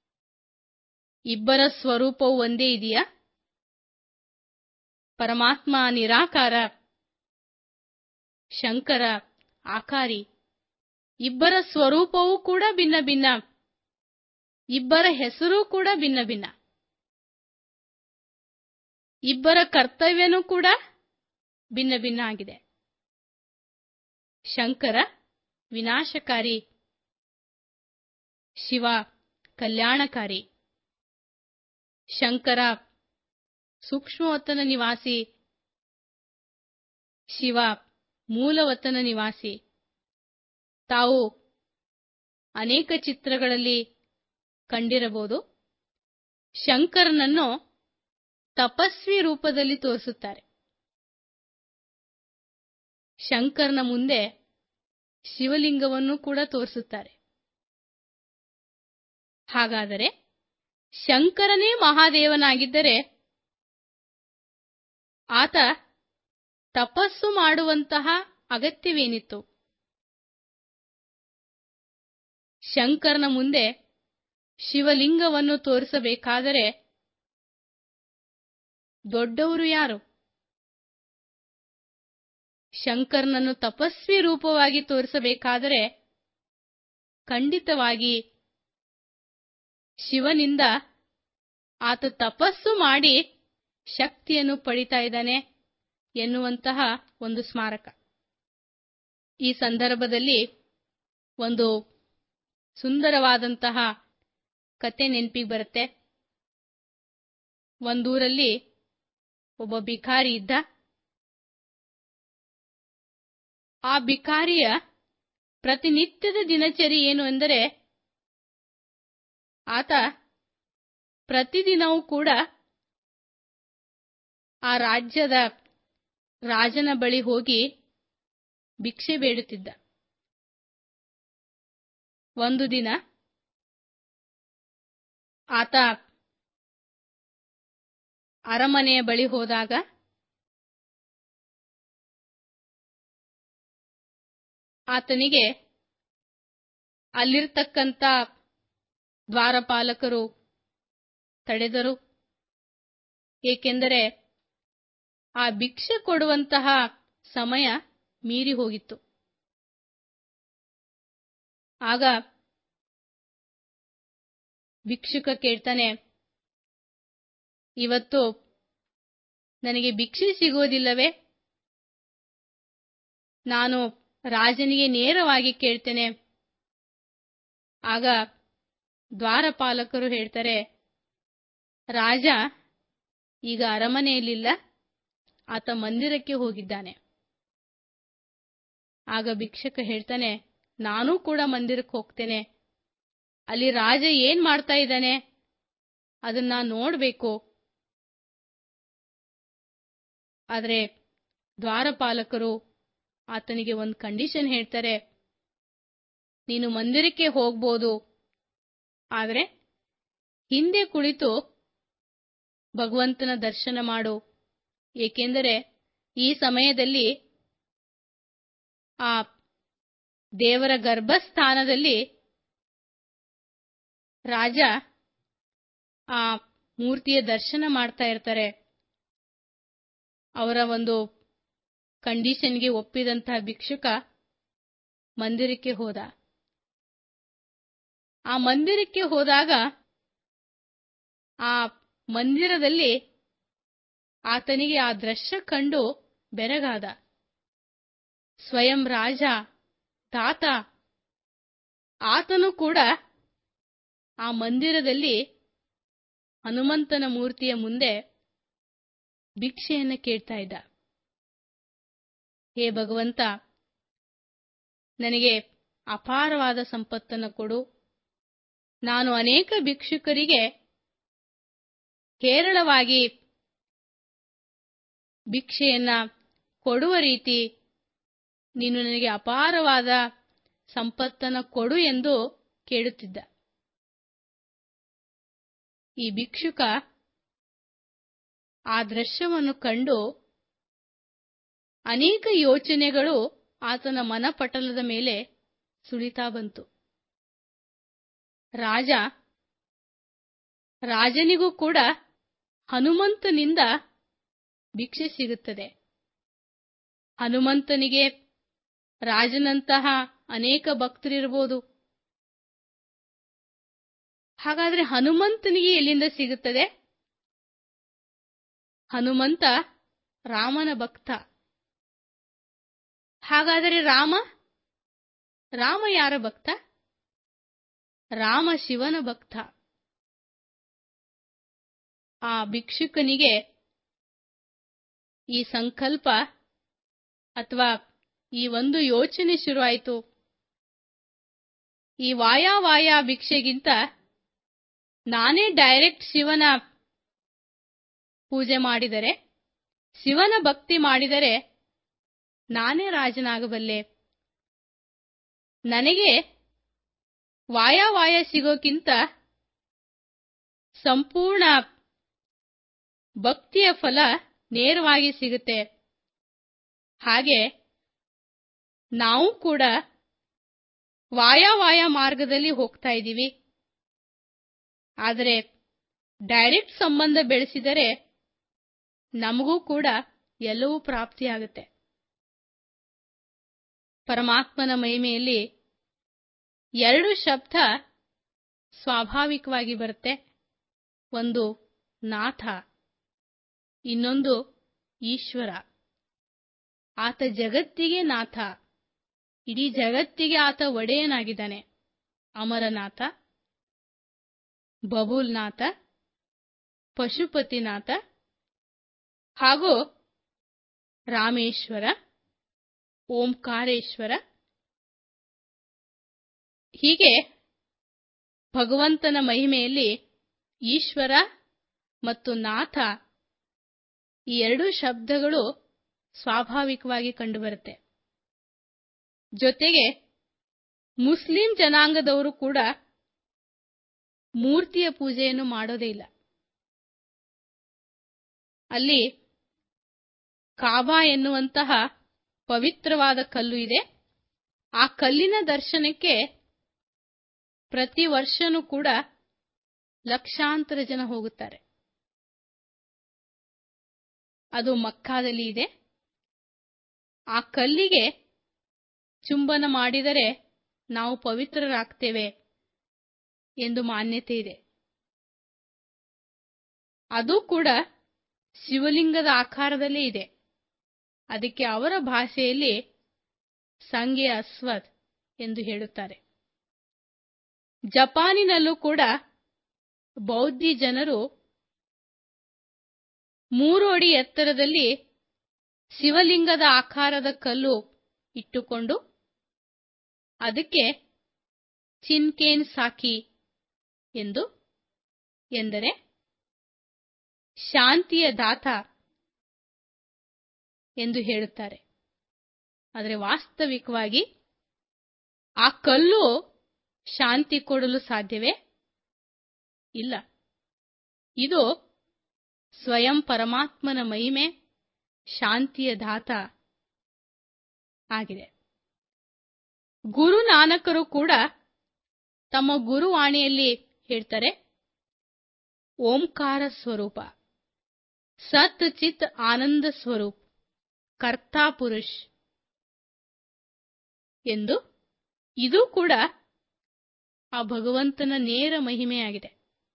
ಇಬ್ಬರ ಸ್ವರೂಪವು ಒಂದೇ ಇದೆಯಾ? ಪರಮಾತ್ಮ ನಿರಾಕಾರ, ಶಂಕರ ಆಕಾರಿ. ಇಬ್ಬರ ಸ್ವರೂಪವೂ ಕೂಡ ಭಿನ್ನ ಭಿನ್ನ, ಇಬ್ಬರ ಹೆಸರು ಕೂಡ ಭಿನ್ನ ಭಿನ್ನ, ಇಬ್ಬರ ಕರ್ತವ್ಯನೂ ಕೂಡ ಭಿನ್ನ ಭಿನ್ನ ಆಗಿದೆ. ಶಂಕರ ವಿನಾಶಕಾರಿ, ಶಿವ ಕಲ್ಯಾಣಕಾರಿ. ಶಂಕರ ಸೂಕ್ಷ್ಮವತನ ನಿವಾಸಿ, ಶಿವ ಮೂಲವತನ ನಿವಾಸಿ. ತಾವು ಅನೇಕ ಚಿತ್ರಗಳಲ್ಲಿ ಕಂಡಿರಬಹುದು, ಶಂಕರನನ್ನು ತಪಸ್ವಿ ರೂಪದಲ್ಲಿ ತೋರಿಸುತ್ತಾರೆ. ಶಂಕರನ ಮುಂದೆ ಶಿವಲಿಂಗವನ್ನು ಕೂಡ ತೋರಿಸುತ್ತಾರೆ. ಹಾಗಾದರೆ ಶಂಕರನೇ ಮಹಾದೇವನಾಗಿದ್ದರೆ ಆತ ತಪಸ್ಸು ಮಾಡುವಂತಹ ಅಗತ್ಯವೇನಿತ್ತು? ಶಂಕರನ ಮುಂದೆ ಶಿವಲಿಂಗವನ್ನು ತೋರಿಸಬೇಕಾದರೆ ದೊಡ್ಡವರು ಯಾರು? ಶಂಕರನನ್ನು ತಪಸ್ವಿ ರೂಪವಾಗಿ ತೋರಿಸಬೇಕಾದರೆ ಖಂಡಿತವಾಗಿ ಶಿವನಿಂದ ಆತ ತಪಸ್ಸು ಮಾಡಿ ಶಕ್ತಿಯನ್ನು ಪಡಿತಾ ಇದ್ದಾನೆ ಎನ್ನುವಂತಹ ಒಂದು ಸ್ಮಾರಕ. ಈ ಸಂದರ್ಭದಲ್ಲಿ ಒಂದು ಸುಂದರವಾದಂತಹ ಕತೆ ನೆನಪಿಗೆ ಬರುತ್ತೆ. ಒಂದೂರಲ್ಲಿ ಒಬ್ಬ ಭಿಕಾರಿ ಇದ್ದ. ಆ ಭಿಕಾರಿಯ ಪ್ರತಿನಿತ್ಯದ ದಿನಚರಿ ಏನು ಎಂದರೆ, ಆತ ಪ್ರತಿದಿನವೂ ಕೂಡ ಆ ರಾಜ್ಯದ ರಾಜನ ಬಳಿ ಹೋಗಿ ಭಿಕ್ಷೆ ಬೇಡುತ್ತಿದ್ದ. ಒಂದು ದಿನ ಆತ ಅರಮನೆಯ ಬಳಿ ಹೋದಾಗ ಆತನಿಗೆ ಅಲ್ಲಿರ್ತಕ್ಕಂಥ ದ್ವಾರಪಾಲಕರು ತಡೆದರು. ಏಕೆಂದರೆ ಆ ಭಿಕ್ಷೆ ಕೊಡುವಂತಹ ಸಮಯ ಮೀರಿ ಹೋಗಿತ್ತು. ಆಗ ಭಿಕ್ಷುಕ ಕೇಳ್ತಾನೆ, ಇವತ್ತು ನನಗೆ ಭಿಕ್ಷೆ ಸಿಗೋದಿಲ್ಲವೇ? ನಾನು ರಾಜನಿಗೆ ನೇರವಾಗಿ ಕೇಳ್ತೇನೆ. ಆಗ ದ್ವಾರಪಾಲಕರು ಹೇಳ್ತಾರೆ, ರಾಜ ಈಗ ಅರಮನೆಯಲ್ಲಿಲ್ಲ, ಆತ ಮಂದಿರಕ್ಕೆ ಹೋಗಿದ್ದಾನೆ. ಆಗ ಭಿಕ್ಷುಕ ಹೇಳ್ತಾನೆ, ನಾನೂ ಕೂಡ ಮಂದಿರಕ್ಕೆ ಹೋಗ್ತೇನೆ. ಅಲ್ಲಿ ರಾಜ ಏನ್ ಮಾಡ್ತಾ ಇದ್ದಾನೆ ಅದನ್ನ ನೋಡಬೇಕು. ಆದರೆ ದ್ವಾರಪಾಲಕರು ಆತನಿಗೆ ಒಂದು ಕಂಡೀಷನ್ ಹೇಳ್ತಾರೆ, ನೀನು ಮಂದಿರಕ್ಕೆ ಹೋಗ್ಬೋದು, ಆದರೆ ಹಿಂದೆ ಕುಳಿತು ಭಗವಂತನ ದರ್ಶನ ಮಾಡು. ಏಕೆಂದರೆ ಈ ಸಮಯದಲ್ಲಿ ಆ ದೇವರ ಗರ್ಭಸ್ಥಾನದಲ್ಲಿ ರಾಜ ಆ ಮೂರ್ತಿಯ ದರ್ಶನ ಮಾಡ್ತಾ ಇರ್ತಾರೆ. ಅವರ ಒಂದು ಕಂಡೀಷನ್ಗೆ ಒಪ್ಪಿದಂತಹ ಭಿಕ್ಷುಕ ಮಂದಿರಕ್ಕೆ ಹೋದ. ಆ ಮಂದಿರಕ್ಕೆ ಹೋದಾಗ ಆ ಮಂದಿರದಲ್ಲಿ ಆತನಿಗೆ ಆ ದೃಶ್ಯ ಕಂಡು ಬೆರಗಾದ. ಸ್ವಯಂ ರಾಜ ತಾತ ಆತನು ಕೂಡ ಆ ಮಂದಿರದಲ್ಲಿ ಹನುಮಂತನ ಮೂರ್ತಿಯ ಮುಂದೆ ಭಿಕ್ಷೆಯನ್ನು ಕೇಳ್ತಾ ಇದ್ದ. ಹೇ ಭಗವಂತ, ನನಗೆ ಅಪಾರವಾದ ಸಂಪತ್ತನ್ನು ಕೊಡು. ನಾನು ಅನೇಕ ಭಿಕ್ಷುಕರಿಗೆ ಹೇರಳವಾಗಿ ಭಿಕ್ಷೆಯನ್ನ ಕೊಡುವ ರೀತಿ ನೀನು ನನಗೆ ಅಪಾರವಾದ ಸಂಪತ್ತನ್ನು ಕೊಡು ಎಂದು ಕೇಳುತ್ತಿದ್ದ. ಈ ಭಿಕ್ಷುಕ ಆ ದೃಶ್ಯವನ್ನು ಕಂಡು ಅನೇಕ ಯೋಚನೆಗಳು ಆತನ ಮನಪಟಲದ ಮೇಲೆ ಸುಳಿತಾ ಬಂತು. ರಾಜನಿಗೂ ಕೂಡ ಹನುಮಂತನಿಂದ ಭಿಕ್ಷೆ ಸಿಗುತ್ತದೆ. ಹನುಮಂತನಿಗೆ ರಾಜನಂತಹ ಅನೇಕ ಭಕ್ತರಿರಬಹುದು. ಹಾಗಾದರೆ ಹನುಮಂತನಿಗೆ ಎಲ್ಲಿಂದ ಸಿಗುತ್ತದೆ? ಹನುಮಂತ ರಾಮನ ಭಕ್ತ. ಹಾಗಾದರೆ ರಾಮ ಯಾರ ಭಕ್ತ? ರಾಮ ಶಿವನ ಭಕ್ತ. ಆ ಭಿಕ್ಷುಕನಿಗೆ ಈ ಸಂಕಲ್ಪ ಅಥವಾ ಈ ಒಂದು ಯೋಚನೆ ಶುರುವಾಯಿತು. ಈ ವಾಯ ಭಿಕ್ಷೆಗಿಂತ ನಾನೇ ಡೈರೆಕ್ಟ್ ಶಿವನ ಪೂಜೆ ಮಾಡಿದರೆ, ಶಿವನ ಭಕ್ತಿ ಮಾಡಿದರೆ ನಾನೇ ರಾಜನಾಗಬಲ್ಲೆ. ನನಗೆ ವಾಯ ಸಿಗೋಕ್ಕಿಂತ ಸಂಪೂರ್ಣ ಭಕ್ತಿಯ ಫಲ ನೇರವಾಗಿ ಸಿಗುತ್ತೆ. ಹಾಗೆ ನಾವು ಕೂಡ ವಾಯ ಮಾರ್ಗದಲ್ಲಿ ಹೋಗ್ತಾ ಇದ್ದೀವಿ. ಆದರೆ ಡೈರೆಕ್ಟ್ ಸಂಬಂಧ ಬೆಳೆಸಿದರೆ ನಮಗೂ ಕೂಡ ಎಲ್ಲವೂ ಪ್ರಾಪ್ತಿಯಾಗುತ್ತೆ. ಪರಮಾತ್ಮನ ಮಹಿಮೆಯಲ್ಲಿ 2 ಶಬ್ದ ಸ್ವಾಭಾವಿಕವಾಗಿ ಬರುತ್ತೆ. ಒಂದು ನಾಥ, ಇನ್ನೊಂದು ಈಶ್ವರ. ಆತ ಜಗತ್ತಿಗೆ ನಾಥ, ಇಡೀ ಜಗತ್ತಿಗೆ ಆತ ಒಡೆಯನಾಗಿದ್ದಾನೆ. ಅಮರನಾಥ, ಬಬುಲ್ನಾಥ, ಪಶುಪತಿನಾಥ ಹಾಗೂ ರಾಮೇಶ್ವರ, ಓಂಕಾರೇಶ್ವರ. ಹೀಗೆ ಭಗವಂತನ ಮಹಿಮೆಯಲ್ಲಿ ಈಶ್ವರ ಮತ್ತು ನಾಥ ಈ 2 ಶಬ್ದಗಳು ಸ್ವಾಭಾವಿಕವಾಗಿ ಕಂಡುಬರುತ್ತೆ. ಜೊತೆಗೆ ಮುಸ್ಲಿಂ ಜನಾಂಗದವರು ಕೂಡ ಮೂರ್ತಿಯ ಪೂಜೆಯನ್ನು ಮಾಡೋದೇ ಇಲ್ಲ. ಅಲ್ಲಿ ಕಾಬಾ ಎನ್ನುವಂತಹ ಪವಿತ್ರವಾದ ಕಲ್ಲು ಇದೆ. ಆ ಕಲ್ಲಿನ ದರ್ಶನಕ್ಕೆ ಪ್ರತಿ ವರ್ಷನೂ ಕೂಡ ಲಕ್ಷಾಂತರ ಜನ ಹೋಗುತ್ತಾರೆ. ಅದು ಮಕ್ಕಾದಲ್ಲಿ ಇದೆ. ಆ ಕಲ್ಲಿಗೆ ಚುಂಬನ ಮಾಡಿದರೆ ನಾವು ಪವಿತ್ರರಾಗ್ತೇವೆ ಎಂದು ಮಾನ್ಯತೆ ಇದೆ. ಅದು ಕೂಡ ಶಿವಲಿಂಗದ ಆಕಾರದಲ್ಲೇ ಇದೆ. ಅದಕ್ಕೆ ಅವರ ಭಾಷೆಯಲ್ಲಿ ಸಂಗೆ ಅಸ್ವದ್ ಎಂದು ಹೇಳುತ್ತಾರೆ. ಜಪಾನಿನಲ್ಲೂ ಕೂಡ ಬೌದ್ಧಿ ಜನರು 3 ಅಡಿ ಎತ್ತರದಲ್ಲಿ ಶಿವಲಿಂಗದ ಆಕಾರದ ಕಲ್ಲು ಇಟ್ಟುಕೊಂಡು ಅದಕ್ಕೆ ಚಿನ್ಕೇನ್ ಸಾಕಿ ಎಂದರೆ ಶಾಂತಿಯ ದಾತ ಎಂದು ಹೇಳುತ್ತಾರೆ. ಆದರೆ ವಾಸ್ತವಿಕವಾಗಿ ಆ ಕಲ್ಲು ಶಾಂತಿ ಕೊಡಲು ಸಾಧ್ಯವೇ? ಇಲ್ಲ. ಇದು ಸ್ವಯಂ ಪರಮಾತ್ಮನ ಮಹಿಮೆ, ಶಾಂತಿಯ ದಾತ ಆಗಿದೆ. ಗುರುನಾನಕರು ಕೂಡ ತಮ್ಮ ಗುರುವಾಣಿಯಲ್ಲಿ ಹೇಳ್ತಾರೆ, ಓಂಕಾರ ಸ್ವರೂಪ, ಸತ್ ಚಿತ್ ಆನಂದ ಸ್ವರೂಪ, ಕರ್ತಾ ಪುರುಷ್ ಎಂದು. ಇದು ಕೂಡ ಆ ಭಗವಂತನ ನೇರ ಮಹಿಮೆಯಾಗಿದೆ.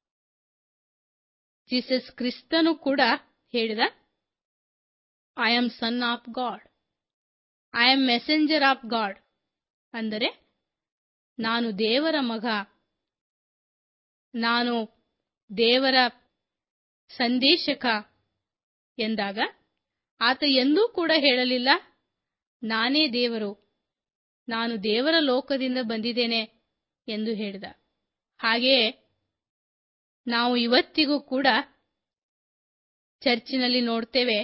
ಜೀಸಸ್ ಕ್ರಿಸ್ತನು ಕೂಡ ಹೇಳಿದ, I am son of God, I am messenger of God. ಅಂದರೆ ನಾನು ದೇವರ ಮಗ, ನಾನು ದೇವರ ಸಂದೇಶಕ ಎಂದಾಗ ಆತ ಎಂದೂ ಕೂಡ ಹೇಳಲಿಲ್ಲ, ನಾನೇ ದೇವರು, ನಾನು ದೇವರ ಲೋಕದಿಂದ ಬಂದಿದ್ದೇನೆ ಎಂದು ಹೇಳಿದ. ಹಾಗೆಯೇ ನಾವು ಇವತ್ತಿಗೂ ಕೂಡ ಚರ್ಚಿನಲ್ಲಿ ನೋಡ್ತೇವೆ,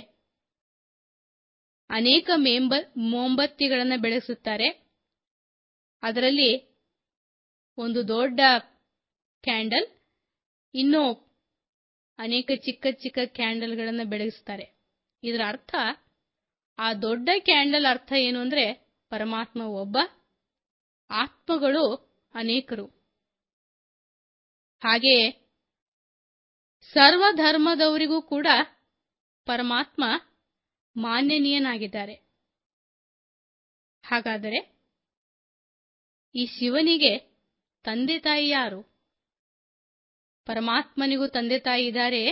ಅನೇಕ ಮೋಂಬತ್ತಿಗಳನ್ನು ಬೆಳಗಿಸುತ್ತಾರೆ. ಅದರಲ್ಲಿ ಒಂದು ದೊಡ್ಡ ಕ್ಯಾಂಡಲ್, ಇನ್ನೂ ಅನೇಕ ಚಿಕ್ಕ ಚಿಕ್ಕ ಕ್ಯಾಂಡಲ್ಗಳನ್ನು ಬೆಳಗಿಸ್ತಾರೆ. ಇದರ ಅರ್ಥ, ಆ ದೊಡ್ಡ ಕ್ಯಾಂಡಲ್ ಅರ್ಥ ಏನು ಅಂದರೆ, ಪರಮಾತ್ಮ ಒಬ್ಬ, ಆತ್ಮಗಳು ಅನೇಕರು. ಹಾಗೆಯೇ ಸರ್ವಧರ್ಮದವರಿಗೂ ಕೂಡ ಪರಮಾತ್ಮ ಮಾನ್ಯನೀಯನಾಗಿದ್ದಾರೆ. ಹಾಗಾದರೆ ಈ ಶಿವನಿಗೆ ತಂದೆ ತಾಯಿ ಯಾರು? ಪರಮಾತ್ಮನಿಗೂ ತಂದೆ ತಾಯಿ ಇದ್ದಾರೆ?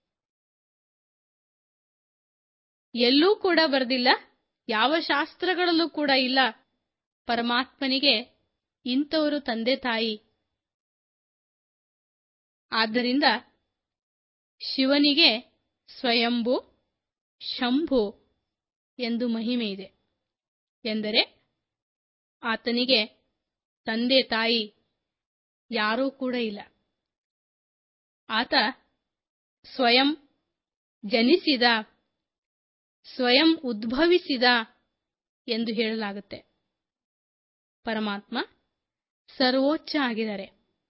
ಎಲ್ಲೂ ಕೂಡ ಬರೆದಿಲ್ಲ, ಯಾವ ಶಾಸ್ತ್ರಗಳಲ್ಲೂ ಕೂಡ ಇಲ್ಲ ಪರಮಾತ್ಮನಿಗೆ ಇಂಥವರು ತಂದೆ ತಾಯಿ. ಆದ್ದರಿಂದ ಶಿವನಿಗೆ ಸ್ವಯಂಭೂ, ಶಂಭು ಎಂದು ಮಹಿಮೆ ಇದೆ. ಎಂದರೆ ಆತನಿಗೆ ತಂದೆ ತಾಯಿ ಯಾರೂ ಕೂಡ ಇಲ್ಲ. ಆತ ಸ್ವಯಂ ಜನಿಸಿದ, ಸ್ವಯಂ ಉದ್ಭವಿಸಿದ ಎಂದು ಹೇಳಲಾಗುತ್ತೆ. ಪರಮಾತ್ಮ ಸರ್ವೋಚ್ಚ ಆಗಿದ್ದಾರೆ,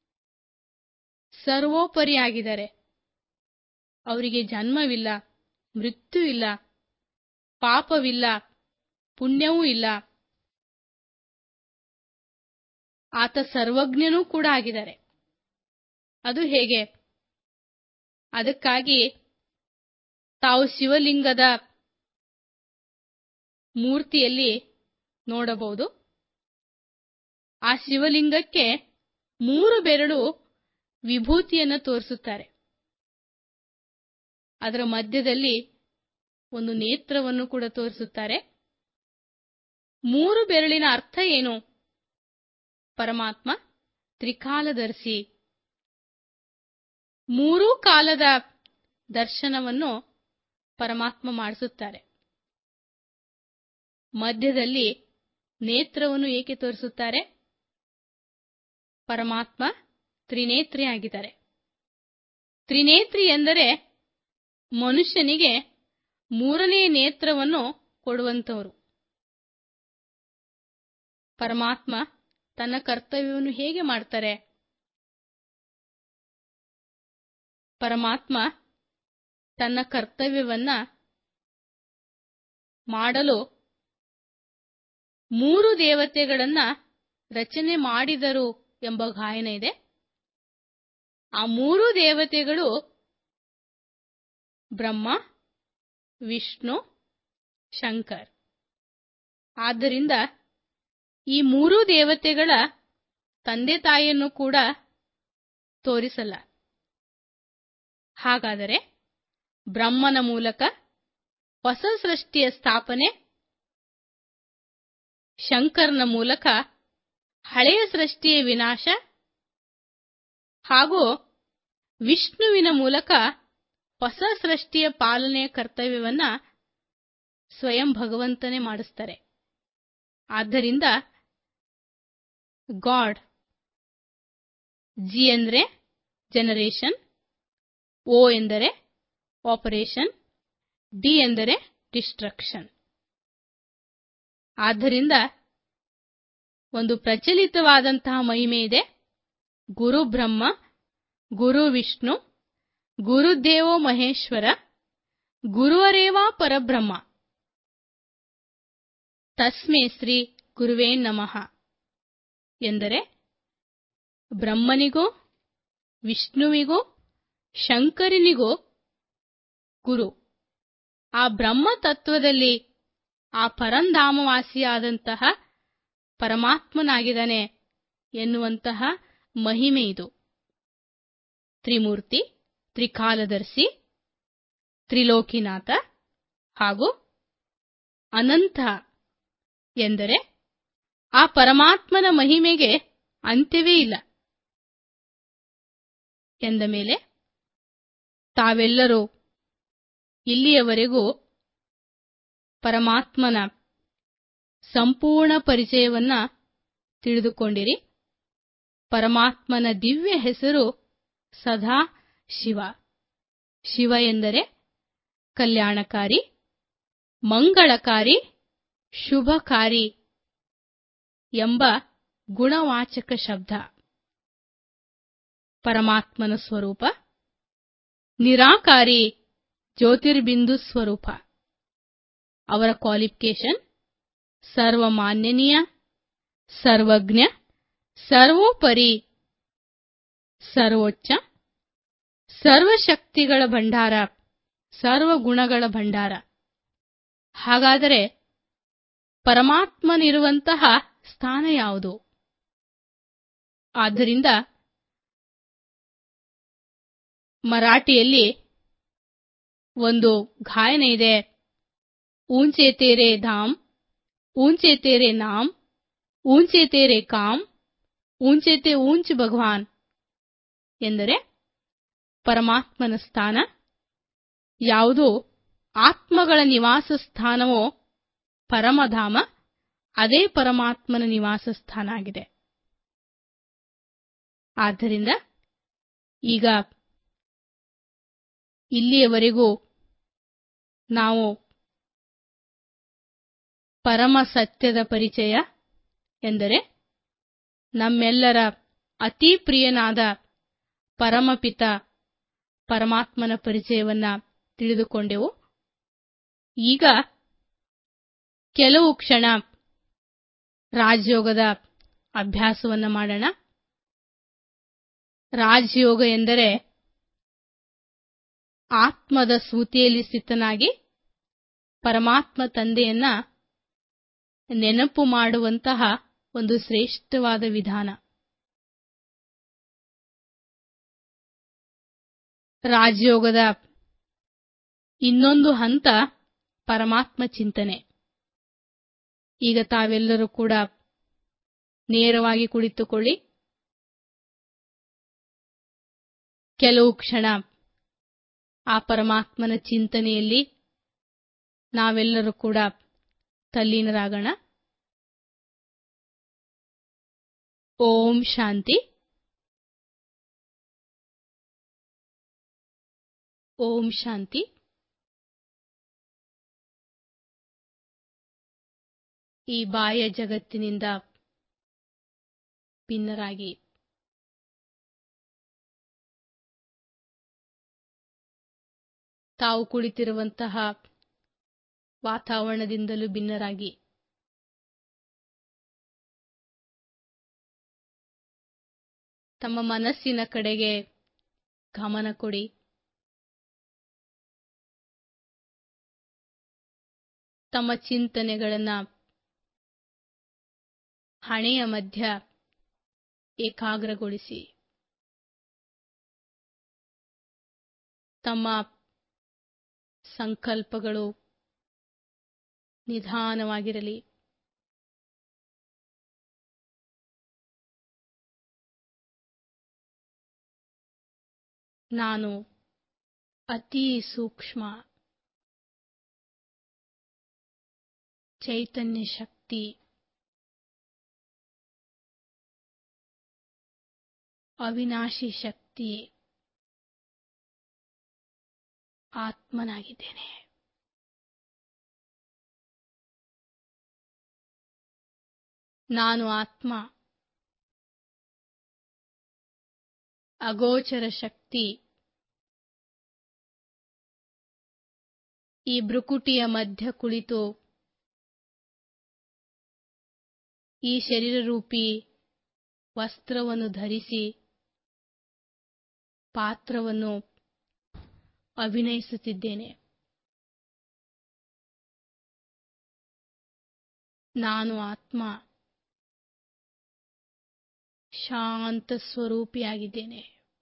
ಸರ್ವೋಪರಿ ಆಗಿದ್ದಾರೆ. ಅವರಿಗೆ ಜನ್ಮವಿಲ್ಲ, ಮೃತ್ಯು ಇಲ್ಲ, ಪಾಪವಿಲ್ಲ, ಪುಣ್ಯವೂ ಇಲ್ಲ. ಆತ ಸರ್ವಜ್ಞನೂ ಕೂಡ ಆಗಿದ್ದಾರೆ. ಅದು ಹೇಗೆ? ಅದಕ್ಕಾಗಿ ತಾವು ಶಿವಲಿಂಗದ ಮೂರ್ತಿಯಲ್ಲಿ ನೋಡಬಹುದು. ಆ ಶಿವಲಿಂಗಕ್ಕೆ 3 ಬೆರಳು ವಿಭೂತಿಯನ್ನು ತೋರಿಸುತ್ತಾರೆ. ಅದರ ಮಧ್ಯದಲ್ಲಿ ಒಂದು ನೇತ್ರವನ್ನು ಕೂಡ ತೋರಿಸುತ್ತಾರೆ. 3 ಬೆರಳಿನ ಅರ್ಥ ಏನು? ಪರಮಾತ್ಮ ತ್ರಿಕಾಲದರ್ಶಿ, 3 ಕಾಲದ ದರ್ಶನವನ್ನು ಪರಮಾತ್ಮ ಮಾಡಿಸುತ್ತಾರೆ. ಮಧ್ಯದಲ್ಲಿ ನೇತ್ರವನ್ನು ಏಕೆ ತೋರಿಸುತ್ತಾರೆ? ಪರಮಾತ್ಮ ತ್ರಿನೇತ್ರಿಯಾಗಿದ್ದಾರೆ. ತ್ರಿನೇತ್ರಿ ಎಂದರೆ ಮನುಷ್ಯನಿಗೆ 3ನೇ ನೇತ್ರವನ್ನು ಕೊಡುವಂತವರು. ಪರಮಾತ್ಮ ತನ್ನ ಕರ್ತವ್ಯವನ್ನು ಹೇಗೆ ಮಾಡ್ತಾರೆ? ಪರಮಾತ್ಮ ತನ್ನ ಕರ್ತವ್ಯವನ್ನ ಮಾಡಲು 3 ದೇವತೆಗಳನ್ನ ರಚನೆ ಮಾಡಿದರು ಎಂಬ ಗಾಯನ ಇದೆ. ಆ 3 ದೇವತೆಗಳು ಬ್ರಹ್ಮ, ವಿಷ್ಣು, ಶಂಕರ್. ಆದ್ದರಿಂದ ಈ 3 ದೇವತೆಗಳ ತಂದೆ ತಾಯಿಯನ್ನು ಕೂಡ ತೋರಿಸಲ್ಲ. ಹಾಗಾದರೆ ಬ್ರಹ್ಮನ ಮೂಲಕ ಹೊಸ ಸೃಷ್ಟಿಯ ಸ್ಥಾಪನೆ, ಶಂಕರನ ಮೂಲಕ ಹಳೆಯ ಸೃಷ್ಟಿಯ ವಿನಾಶ, ಹಾಗೂ ವಿಷ್ಣುವಿನ ಮೂಲಕ ಹೊಸ ಸೃಷ್ಟಿಯ ಪಾಲನೆಯ ಕರ್ತವ್ಯವನ್ನ ಸ್ವಯಂ ಭಗವಂತನೇ ಮಾಡಿಸ್ತಾರೆ. ಆದ್ದರಿಂದ ಗಾಡ್, ಜಿ ಎಂದರೆ ಜನರೇಷನ್, ಓ ಎಂದರೆ ಆಪರೇಷನ್, ಡಿ ಎಂದರೆ ಡಿಸ್ಟ್ರಕ್ಷನ್. ಆದ್ದರಿಂದ ಒಂದು ಪ್ರಚಲಿತವಾದಂತಹ ಮಹಿಮೆ ಇದೆ. ಗುರು ಬ್ರಹ್ಮ, ಗುರು ವಿಷ್ಣು, ಗುರುದೇವೋ ಮಹೇಶ್ವರ, ಗುರುವರೇವ ಪರಬ್ರಹ್ಮ, ತಸ್ಮೈ ಶ್ರೀ ಗುರುವೇ ನಮಃ. ಎಂದರೆ ಬ್ರಹ್ಮನಿಗೂ, ವಿಷ್ಣುವಿಗೂ, ಶಂಕರನಿಗೂ ಗುರು, ಆ ಬ್ರಹ್ಮ ತತ್ವದಲ್ಲಿ ಆ ಪರಂಧಾಮವಾಸಿಯಾದಂತಹ ಪರಮಾತ್ಮನಾಗಿದ್ದಾನೆ ಎನ್ನುವಂತಹ ಮಹಿಮೆ ಇದು. ತ್ರಿಮೂರ್ತಿ, ತ್ರಿಕಾಲದರ್ಶಿ, ತ್ರಿಲೋಕಿನಾಥ ಹಾಗೂ ಅನಂತ ಎಂದರೆ ಆ ಪರಮಾತ್ಮನ ಮಹಿಮೆಗೆ ಅಂತ್ಯವೇ ಇಲ್ಲ ಎಂದ ಮೇಲೆ ತಾವೆಲ್ಲರೂ ಇಲ್ಲಿಯವರೆಗೂ ಪರಮಾತ್ಮನ ಸಂಪೂರ್ಣ ಪರಿಚಯವನ್ನ ತಿಳಿದುಕೊಂಡಿರಿ. ಪರಮಾತ್ಮನ ದಿವ್ಯ ಹೆಸರು ಸದಾ ಶಿವ. ಶಿವ ಎಂದರೆ ಕಲ್ಯಾಣಕಾರಿ, ಮಂಗಳಕಾರಿ, ಶುಭಕಾರಿ ಎಂಬ ಗುಣವಾಚಕ ಶಬ್ದ. ಪರಮಾತ್ಮನ ಸ್ವರೂಪ ನಿರಾಕಾರಿ ಜ್ಯೋತಿರ್ಬಿಂದು ಸ್ವರೂಪ. ಅವರ ಕ್ವಾಲಿಫಿಕೇಶನ್ ಸರ್ವಮಾನ್ಯನೀಯ, ಸರ್ವಜ್ಞ, ಸರ್ವೋಪರಿ, ಸರ್ವೋಚ್ಚ, ಸರ್ವಶಕ್ತಿಗಳ ಭಂಡಾರ, ಸರ್ವಗುಣಗಳ ಭಂಡಾರ. ಹಾಗಾದರೆ ಪರಮಾತ್ಮನಿರುವಂತಹ ಸ್ಥಾನ ಯಾವುದು? ಆದ್ದರಿಂದ ಮರಾಠಿಯಲ್ಲಿ ಒಂದು ಗಾಯನ ಇದೆ, ಊಂಚೆ ತೇರೆ ಧಾಮ್, ಊಂಚೆ ತೇರೆ ನಾಮ್, ಊಂಚೆ ತೇರೆ ಕಾಮ್, ಊಂಚೆ ತೇ ಊಂಚ್ ಭಗವಾನ್. ಎಂದರೆ ಪರಮಾತ್ಮನ ಸ್ಥಾನ ಯಾವುದು ಆತ್ಮಗಳ ನಿವಾಸ ಸ್ಥಾನವೋ ಪರಮಧಾಮ, ಅದೇ ಪರಮಾತ್ಮನ ನಿವಾಸ ಸ್ಥಾನ ಆಗಿದೆ. ಆದ್ದರಿಂದ ಈಗ ಇಲ್ಲಿಯವರೆಗೂ ನಾವು ಪರಮ ಸತ್ಯದ ಪರಿಚಯ ಎಂದರೆ ನಮ್ಮೆಲ್ಲರ ಅತಿ ಪ್ರಿಯನಾದ ಪರಮಪಿತ ಪರಮಾತ್ಮನ ಪರಿಚಯವನ್ನ ತಿಳಿದುಕೊಂಡೆವು. ಈಗ ಕೆಲವು ಕ್ಷಣ ರಾಜಯೋಗದ ಅಭ್ಯಾಸವನ್ನ ಮಾಡೋಣ. ರಾಜಯೋಗ ಎಂದರೆ ಆತ್ಮದ ಸ್ಮೃತಿಯಲ್ಲಿ ಸ್ಥಿತನಾಗಿ ಪರಮಾತ್ಮ ತಂದೆಯನ್ನ ನೆನಪು ಮಾಡುವಂತಹ ಒಂದು ಶ್ರೇಷ್ಠವಾದ ವಿಧಾನ. ರಾಜಯೋಗದ ಇನ್ನೊಂದು ಹಂತ ಪರಮಾತ್ಮ ಚಿಂತನೆ. ಈಗ ತಾವೆಲ್ಲರೂ ಕೂಡ ನೇರವಾಗಿ ಕುಳಿತುಕೊಳ್ಳಿ. ಕೆಲವು ಕ್ಷಣ ಆ ಪರಮಾತ್ಮನ ಚಿಂತನೆಯಲ್ಲಿ ನಾವೆಲ್ಲರೂ ಕೂಡ ತಲ್ಲೀನರಾಗೋಣ. ಓಂ ಶಾಂತಿ. ಓಂ ಶಾಂತಿ. ಈ ಬಾಹ್ಯ ಜಗತ್ತಿನಿಂದ ಭಿನ್ನರಾಗಿ ತಾವು ಕುಳಿತಿರುವಂತಹ ವಾತಾವರಣದಿಂದಲೂ ಭಿನ್ನರಾಗಿ ತಮ್ಮ ಮನಸ್ಸಿನ ಕಡೆಗೆ ಗಮನ ಕೊಡಿ. ತಮ್ಮ ಚಿಂತನೆಗಳನ್ನು ಹಣೆಯ ಮಧ್ಯ ಏಕಾಗ್ರಗೊಳಿಸಿ. ತಮ್ಮ ಸಂಕಲ್ಪಗಳು ನಿಧಾನವಾಗಿರಲಿ. ನಾನು ಅತಿ ಸೂಕ್ಷ್ಮ ಚೈತನ್ಯ ಶಕ್ತಿ, ಅವಿನಾಶಿ ಶಕ್ತಿ ಆತ್ಮನಾಗಿದ್ದೇನೆ. ನಾನು ಆತ್ಮ, ಅಗೋಚರ ಶಕ್ತಿ. ಈ ಭ್ರುಕುಟಿಯ ಮಧ್ಯ ಕುಳಿತು ಈ ಶರೀರರೂಪಿ ವಸ್ತ್ರವನ್ನು ಧರಿಸಿ ಪಾತ್ರವನ್ನು ಅಭಿನಯಿಸುತ್ತಿದ್ದೇನೆ. ನಾನು ಆತ್ಮ, ಶಾಂತ ಸ್ವರೂಪಿಯಾಗಿದ್ದೇನೆ.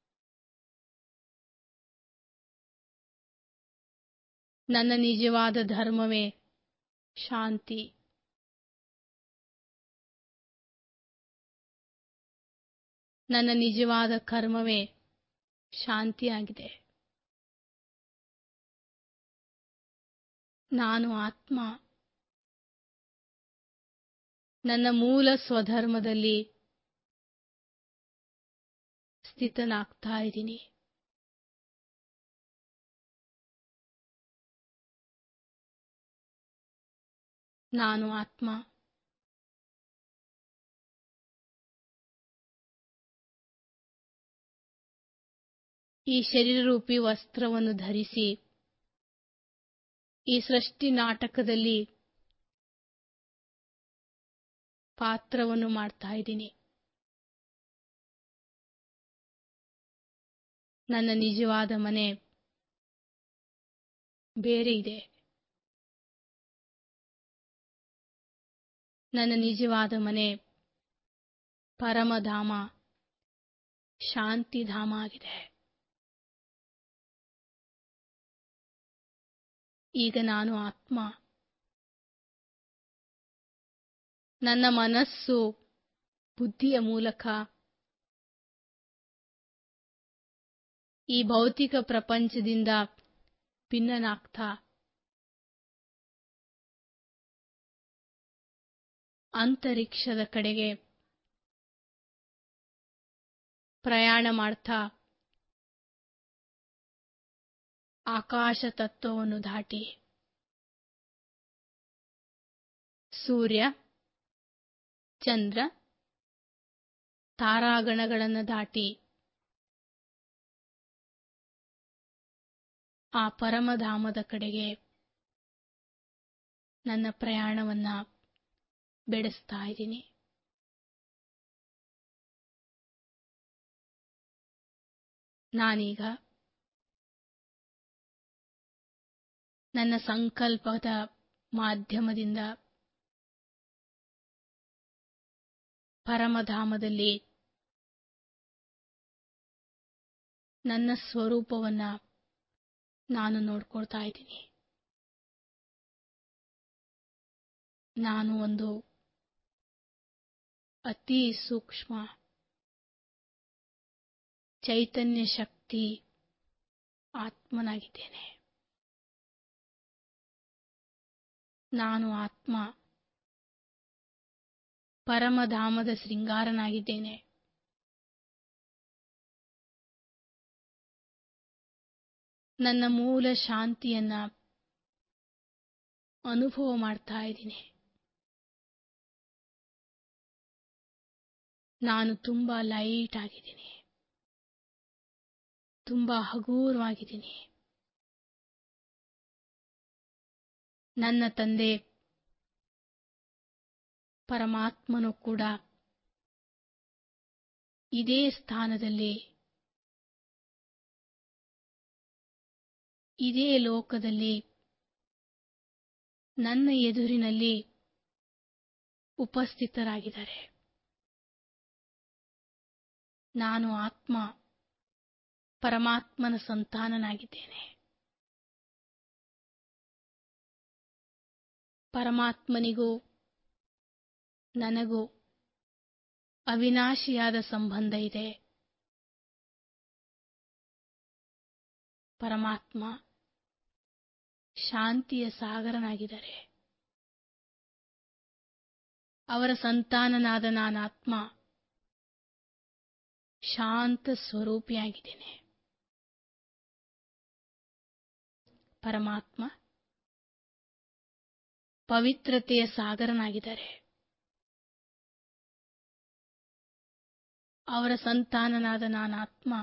ನನ್ನ ನಿಜವಾದ ಧರ್ಮವೇ ಶಾಂತಿ. ನನ್ನ ನಿಜವಾದ ಕರ್ಮವೇ ಶಾಂತಿಯಾಗಿದೆ. ನಾನು ಆತ್ಮ ನನ್ನ ಮೂಲ ಸ್ವಧರ್ಮದಲ್ಲಿ ಸ್ಥಿತನಾಗ್ತಾ ಇದ್ದೀನಿ. ನಾನು ಆತ್ಮ ಈ ಶರೀರರೂಪಿ ವಸ್ತ್ರವನ್ನು ಧರಿಸಿ ಈ ಸೃಷ್ಟಿ ನಾಟಕದಲ್ಲಿ ಪಾತ್ರವನ್ನು ಮಾಡ್ತಾ ಇದ್ದೀನಿ. ನನ್ನ ನಿಜವಾದ ಮನೆ ಬೇರೆ ಇದೆ. ನನ್ನ ನಿಜವಾದ ಮನೆ ಪರಮಧಾಮ, ಶಾಂತಿಧಾಮ ಆಗಿದೆ. ಈಗ ನಾನು ಆತ್ಮ. ನನ್ನ ಮನಸ್ಸು ಬುದ್ಧಿಯ ಮೂಲಕ ಈ ಭೌತಿಕ ಪ್ರಪಂಚದಿಂದ ಭಿನ್ನನಾಗ್ತಾ ಅಂತರಿಕ್ಷದ ಕಡೆಗೆ ಪ್ರಯಾಣ ಮಾಡ್ತಾ ಆಕಾಶ ತತ್ವವನ್ನು ದಾಟಿ ಸೂರ್ಯ, ಚಂದ್ರ, ತಾರಾಗಣಗಳನ್ನು ದಾಟಿ ಆ ಪರಮಧಾಮದ ಕಡೆಗೆ ನನ್ನ ಪ್ರಯಾಣವನ್ನ ಬೆಳೆಸ್ತಾ ಇದ್ದೀನಿ. ನಾನೀಗ ನನ್ನ ಸಂಕಲ್ಪದ ಮಾಧ್ಯಮದಿಂದ ಪರಮಧಾಮದಲ್ಲಿ ನನ್ನ ಸ್ವರೂಪವನ್ನ ನಾನು ನೋಡ್ಕೊಳ್ತಾ ಇದ್ದೀನಿ. ನಾನು ಒಂದು ಅತಿ ಸೂಕ್ಷ್ಮ ಚೈತನ್ಯ ಶಕ್ತಿ ಆತ್ಮನಾಗಿದ್ದೇನೆ. ನಾನು ಆತ್ಮ ಪರಮಧಾಮದ ಶೃಂಗಾರನಾಗಿದ್ದೇನೆ. ನನ್ನ ಮೂಲ ಶಾಂತಿಯನ್ನ ಅನುಭವ ಮಾಡ್ತಾ ಇದ್ದೀನಿ. ನಾನು ತುಂಬಾ ಲೈಟ್ ಆಗಿದ್ದೀನಿ, ತುಂಬಾ ಹಗೂರವಾಗಿದ್ದೀನಿ. ನನ್ನ ತಂದೆ ಪರಮಾತ್ಮನು ಕೂಡ ಇದೇ ಸ್ಥಾನದಲ್ಲಿ ಇದೇ ಲೋಕದಲ್ಲಿ ನನ್ನ ಎದುರಿನಲ್ಲಿ ಉಪಸ್ಥಿತರಾಗಿದ್ದಾರೆ. ನಾನು ಆತ್ಮ ಪರಮಾತ್ಮನ ಸಂತಾನನಾಗಿದ್ದೇನೆ. ಪರಮಾತ್ಮನಿಗೂ ನನಗೂ ಅವಿನಾಶಿಯಾದ ಸಂಬಂಧ ಇದೆ. ಪರಮಾತ್ಮ ಶಾಂತಿಯ ಸಾಗರನಾಗಿದ್ದಾರೆ. ಅವರ ಸಂತಾನನಾದ ನಾನಾತ್ಮ ಶಾಂತ ಸ್ವರೂಪಿಯಾಗಿದ್ದೇನೆ. ಪರಮಾತ್ಮ ಪವಿತ್ರತೆಯ ಸಾಗರನಾಗಿದ್ದಾರೆ. ಅವರ ಸಂತಾನನಾದ ನಾನಾತ್ಮ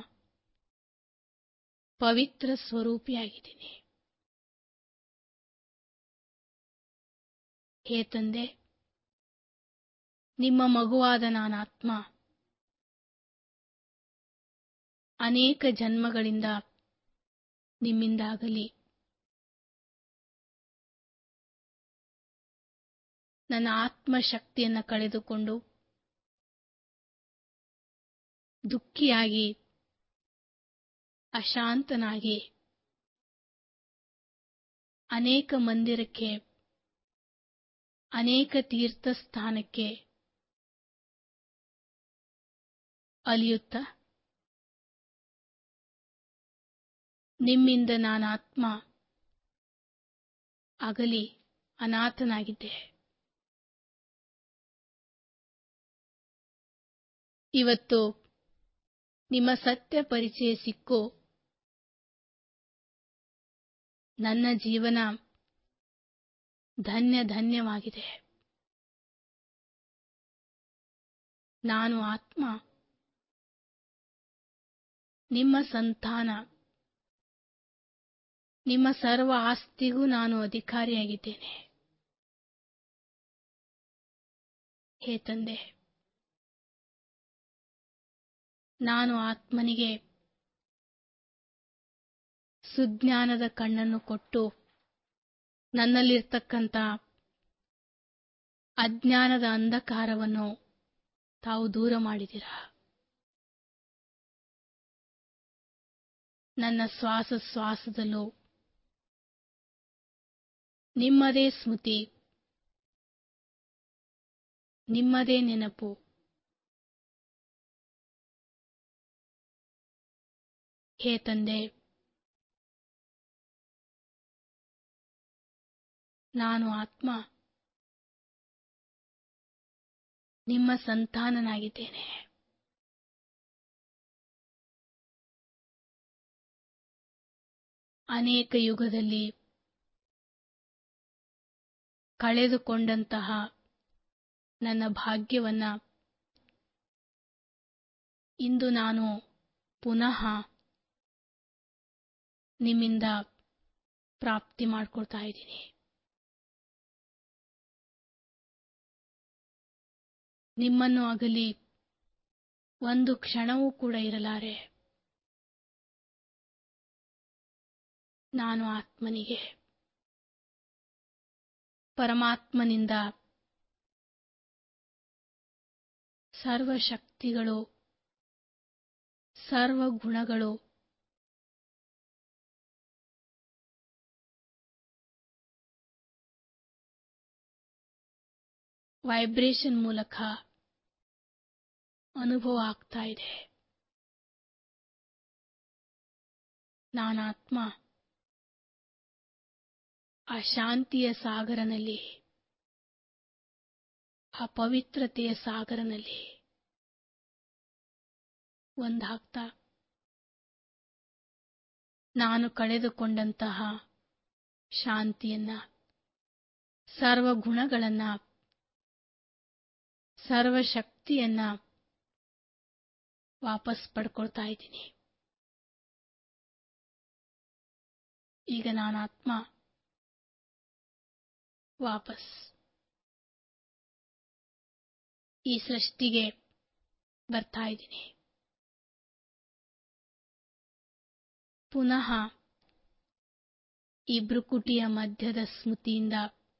ಪವಿತ್ರ ಸ್ವರೂಪಿಯಾಗಿದ್ದೀನಿ. ಹೇ ತಂದೆ, ನಿಮ್ಮ ಮಗುವಾದ ನಾನಾತ್ಮ ಅನೇಕ ಜನ್ಮಗಳಿಂದ ನಿಮ್ಮಿಂದಾಗಲಿ ನನ್ನ ಆತ್ಮಶಕ್ತಿಯನ್ನು ಕಳೆದುಕೊಂಡು ದುಃಖಿಯಾಗಿ ಅಶಾಂತನಾಗಿ ಅನೇಕ ಮಂದಿರಕ್ಕೆ ಅನೇಕ ತೀರ್ಥಸ್ಥಾನಕ್ಕೆ ಅಲಿಯುತ್ತಾ ನಿಮ್ಮಿಂದ ನಾನಾತ್ಮ ಅಗಲಿ ಅನಾಥನಾಗಿದ್ದೆ. ಇವತ್ತು ನಿಮ್ಮ ಸತ್ಯ ಪರಿಚಯ ಸಿಕ್ಕು ನನ್ನ ಜೀವನ ಧನ್ಯವಾಗಿದೆ. ನಾನು ಆತ್ಮ, ನಿಮ್ಮ ಸಂತಾನ. ನಿಮ್ಮ ಸರ್ವ ಆಸ್ತಿಗೂ ನಾನು ಅಧಿಕಾರಿಯಾಗಿದ್ದೇನೆ. ಹೇ ತಂದೆ, ನಾನು ಆತ್ಮನಿಗೆ ಸುಜ್ಞಾನದ ಕಣ್ಣನ್ನು ಕೊಟ್ಟು ನನ್ನಲ್ಲಿರ್ತಕ್ಕಂಥ ಅಜ್ಞಾನದ ಅಂಧಕಾರವನ್ನು ತಾವು ದೂರ ಮಾಡಿದಿರಾ. ನನ್ನ ಶ್ವಾಸದಲ್ಲೂ ನಿಮ್ಮದೇ ಸ್ಮೃತಿ, ನಿಮ್ಮದೇ ನೆನಪು. ಹೇ ತಂದೆ, ನಾನು ಆತ್ಮ, ನಿಮ್ಮ ಸಂತಾನನಾಗಿದ್ದೇನೆ. ಅನೇಕ ಯುಗದಲ್ಲಿ ಕಳೆದುಕೊಂಡಂತಹ ನನ್ನ ಭಾಗ್ಯವನ್ನ ಇಂದು ನಾನು ಪುನಃ ನಿಮ್ಮಿಂದ ಪ್ರಾಪ್ತಿ ಮಾಡಿಕೊಳ್ತಾ ಇದ್ದೀನಿ. ನಿಮ್ಮನ್ನು ಅಗಲಿ ಒಂದು ಕ್ಷಣವೂ ಕೂಡ ಇರಲಾರೆ. ನಾನು ಆತ್ಮನಿಗೆ ಪರಮಾತ್ಮನಿಂದ ಸರ್ವ ಶಕ್ತಿಗಳು, ಸರ್ವ ಗುಣಗಳು, ವೈಬ್ರೇಷನ್ ಮೂಲಕ ಅನುಭವ ಆಗ್ತಾ ಇದೆ. ನಾನಾತ್ಮ ಆ ಶಾಂತಿಯ ಸಾಗರನಲ್ಲಿ, ಆ ಪವಿತ್ರತೆಯ ಸಾಗರನಲ್ಲಿ ಒಂದಾಗ್ತಾ ನಾನು ಕಳೆದುಕೊಂಡಂತಹ ಶಾಂತಿಯನ್ನ, ಸರ್ವ ಗುಣಗಳನ್ನ, ಸರ್ವ ಶಕ್ತಿಯನ್ನ ವಾಪಸ್ ಪಡ್ಕೊಳ್ತಾ ಇದ್ದೀನಿ. ಈಗ ನಾನಾತ್ಮ ವಾಪಸ್ ಈ ಸೃಷ್ಟಿಗೆ ಬರ್ತಾ ಇದ್ದೀನಿ. ಪುನಃ ಈ ಭ್ರುಕುಟಿಯ ಮಧ್ಯದ ಸ್ಮೃತಿಯಿಂದ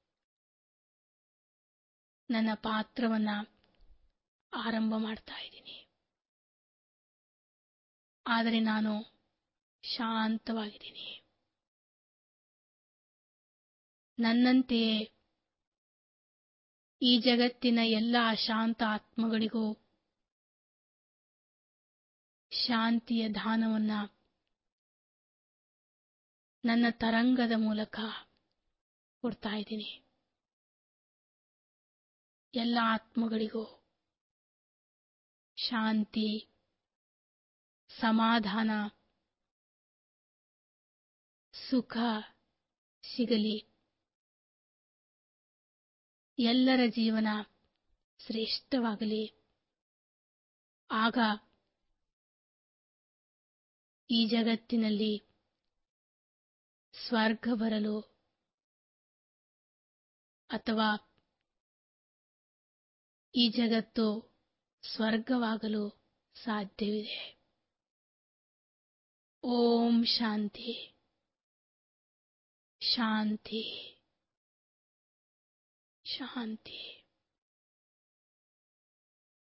ನನ್ನ ಪಾತ್ರವನ್ನ ಆರಂಭ ಮಾಡ್ತಾ ಇದ್ದೀನಿ. ಆದರೆ ನಾನು ಶಾಂತವಾಗಿದ್ದೀನಿ. ನನ್ನಂತೆಯೇ ಈ ಜಗತ್ತಿನ ಎಲ್ಲ ಅಶಾಂತ ಆತ್ಮಗಳಿಗೂ ಶಾಂತಿಯ ದಾನವನ್ನ ನನ್ನ ತರಂಗದ ಮೂಲಕ ಕೊಡ್ತಾ ಇದ್ದೀನಿ. ಎಲ್ಲ ಆತ್ಮಗಳಿಗೂ ಶಾಂತಿ, ಸಮಾಧಾನ, ಸುಖ ಸಿಗಲಿ. ಎಲ್ಲರ ಜೀವನ ಶ್ರೇಷ್ಠವಾಗಲಿ. ಆಗ ಈ ಜಗತ್ತಿನಲ್ಲಿ ಸ್ವರ್ಗ ಬರಲು ಅಥವಾ ಈ ಜಗತ್ತು ಸ್ವರ್ಗವಾಗಲು ಸಾಧ್ಯವಿದೆ. ಓಂ ಶಾಂತಿ ಶಾಂತಿ ಶಾಂತಿ.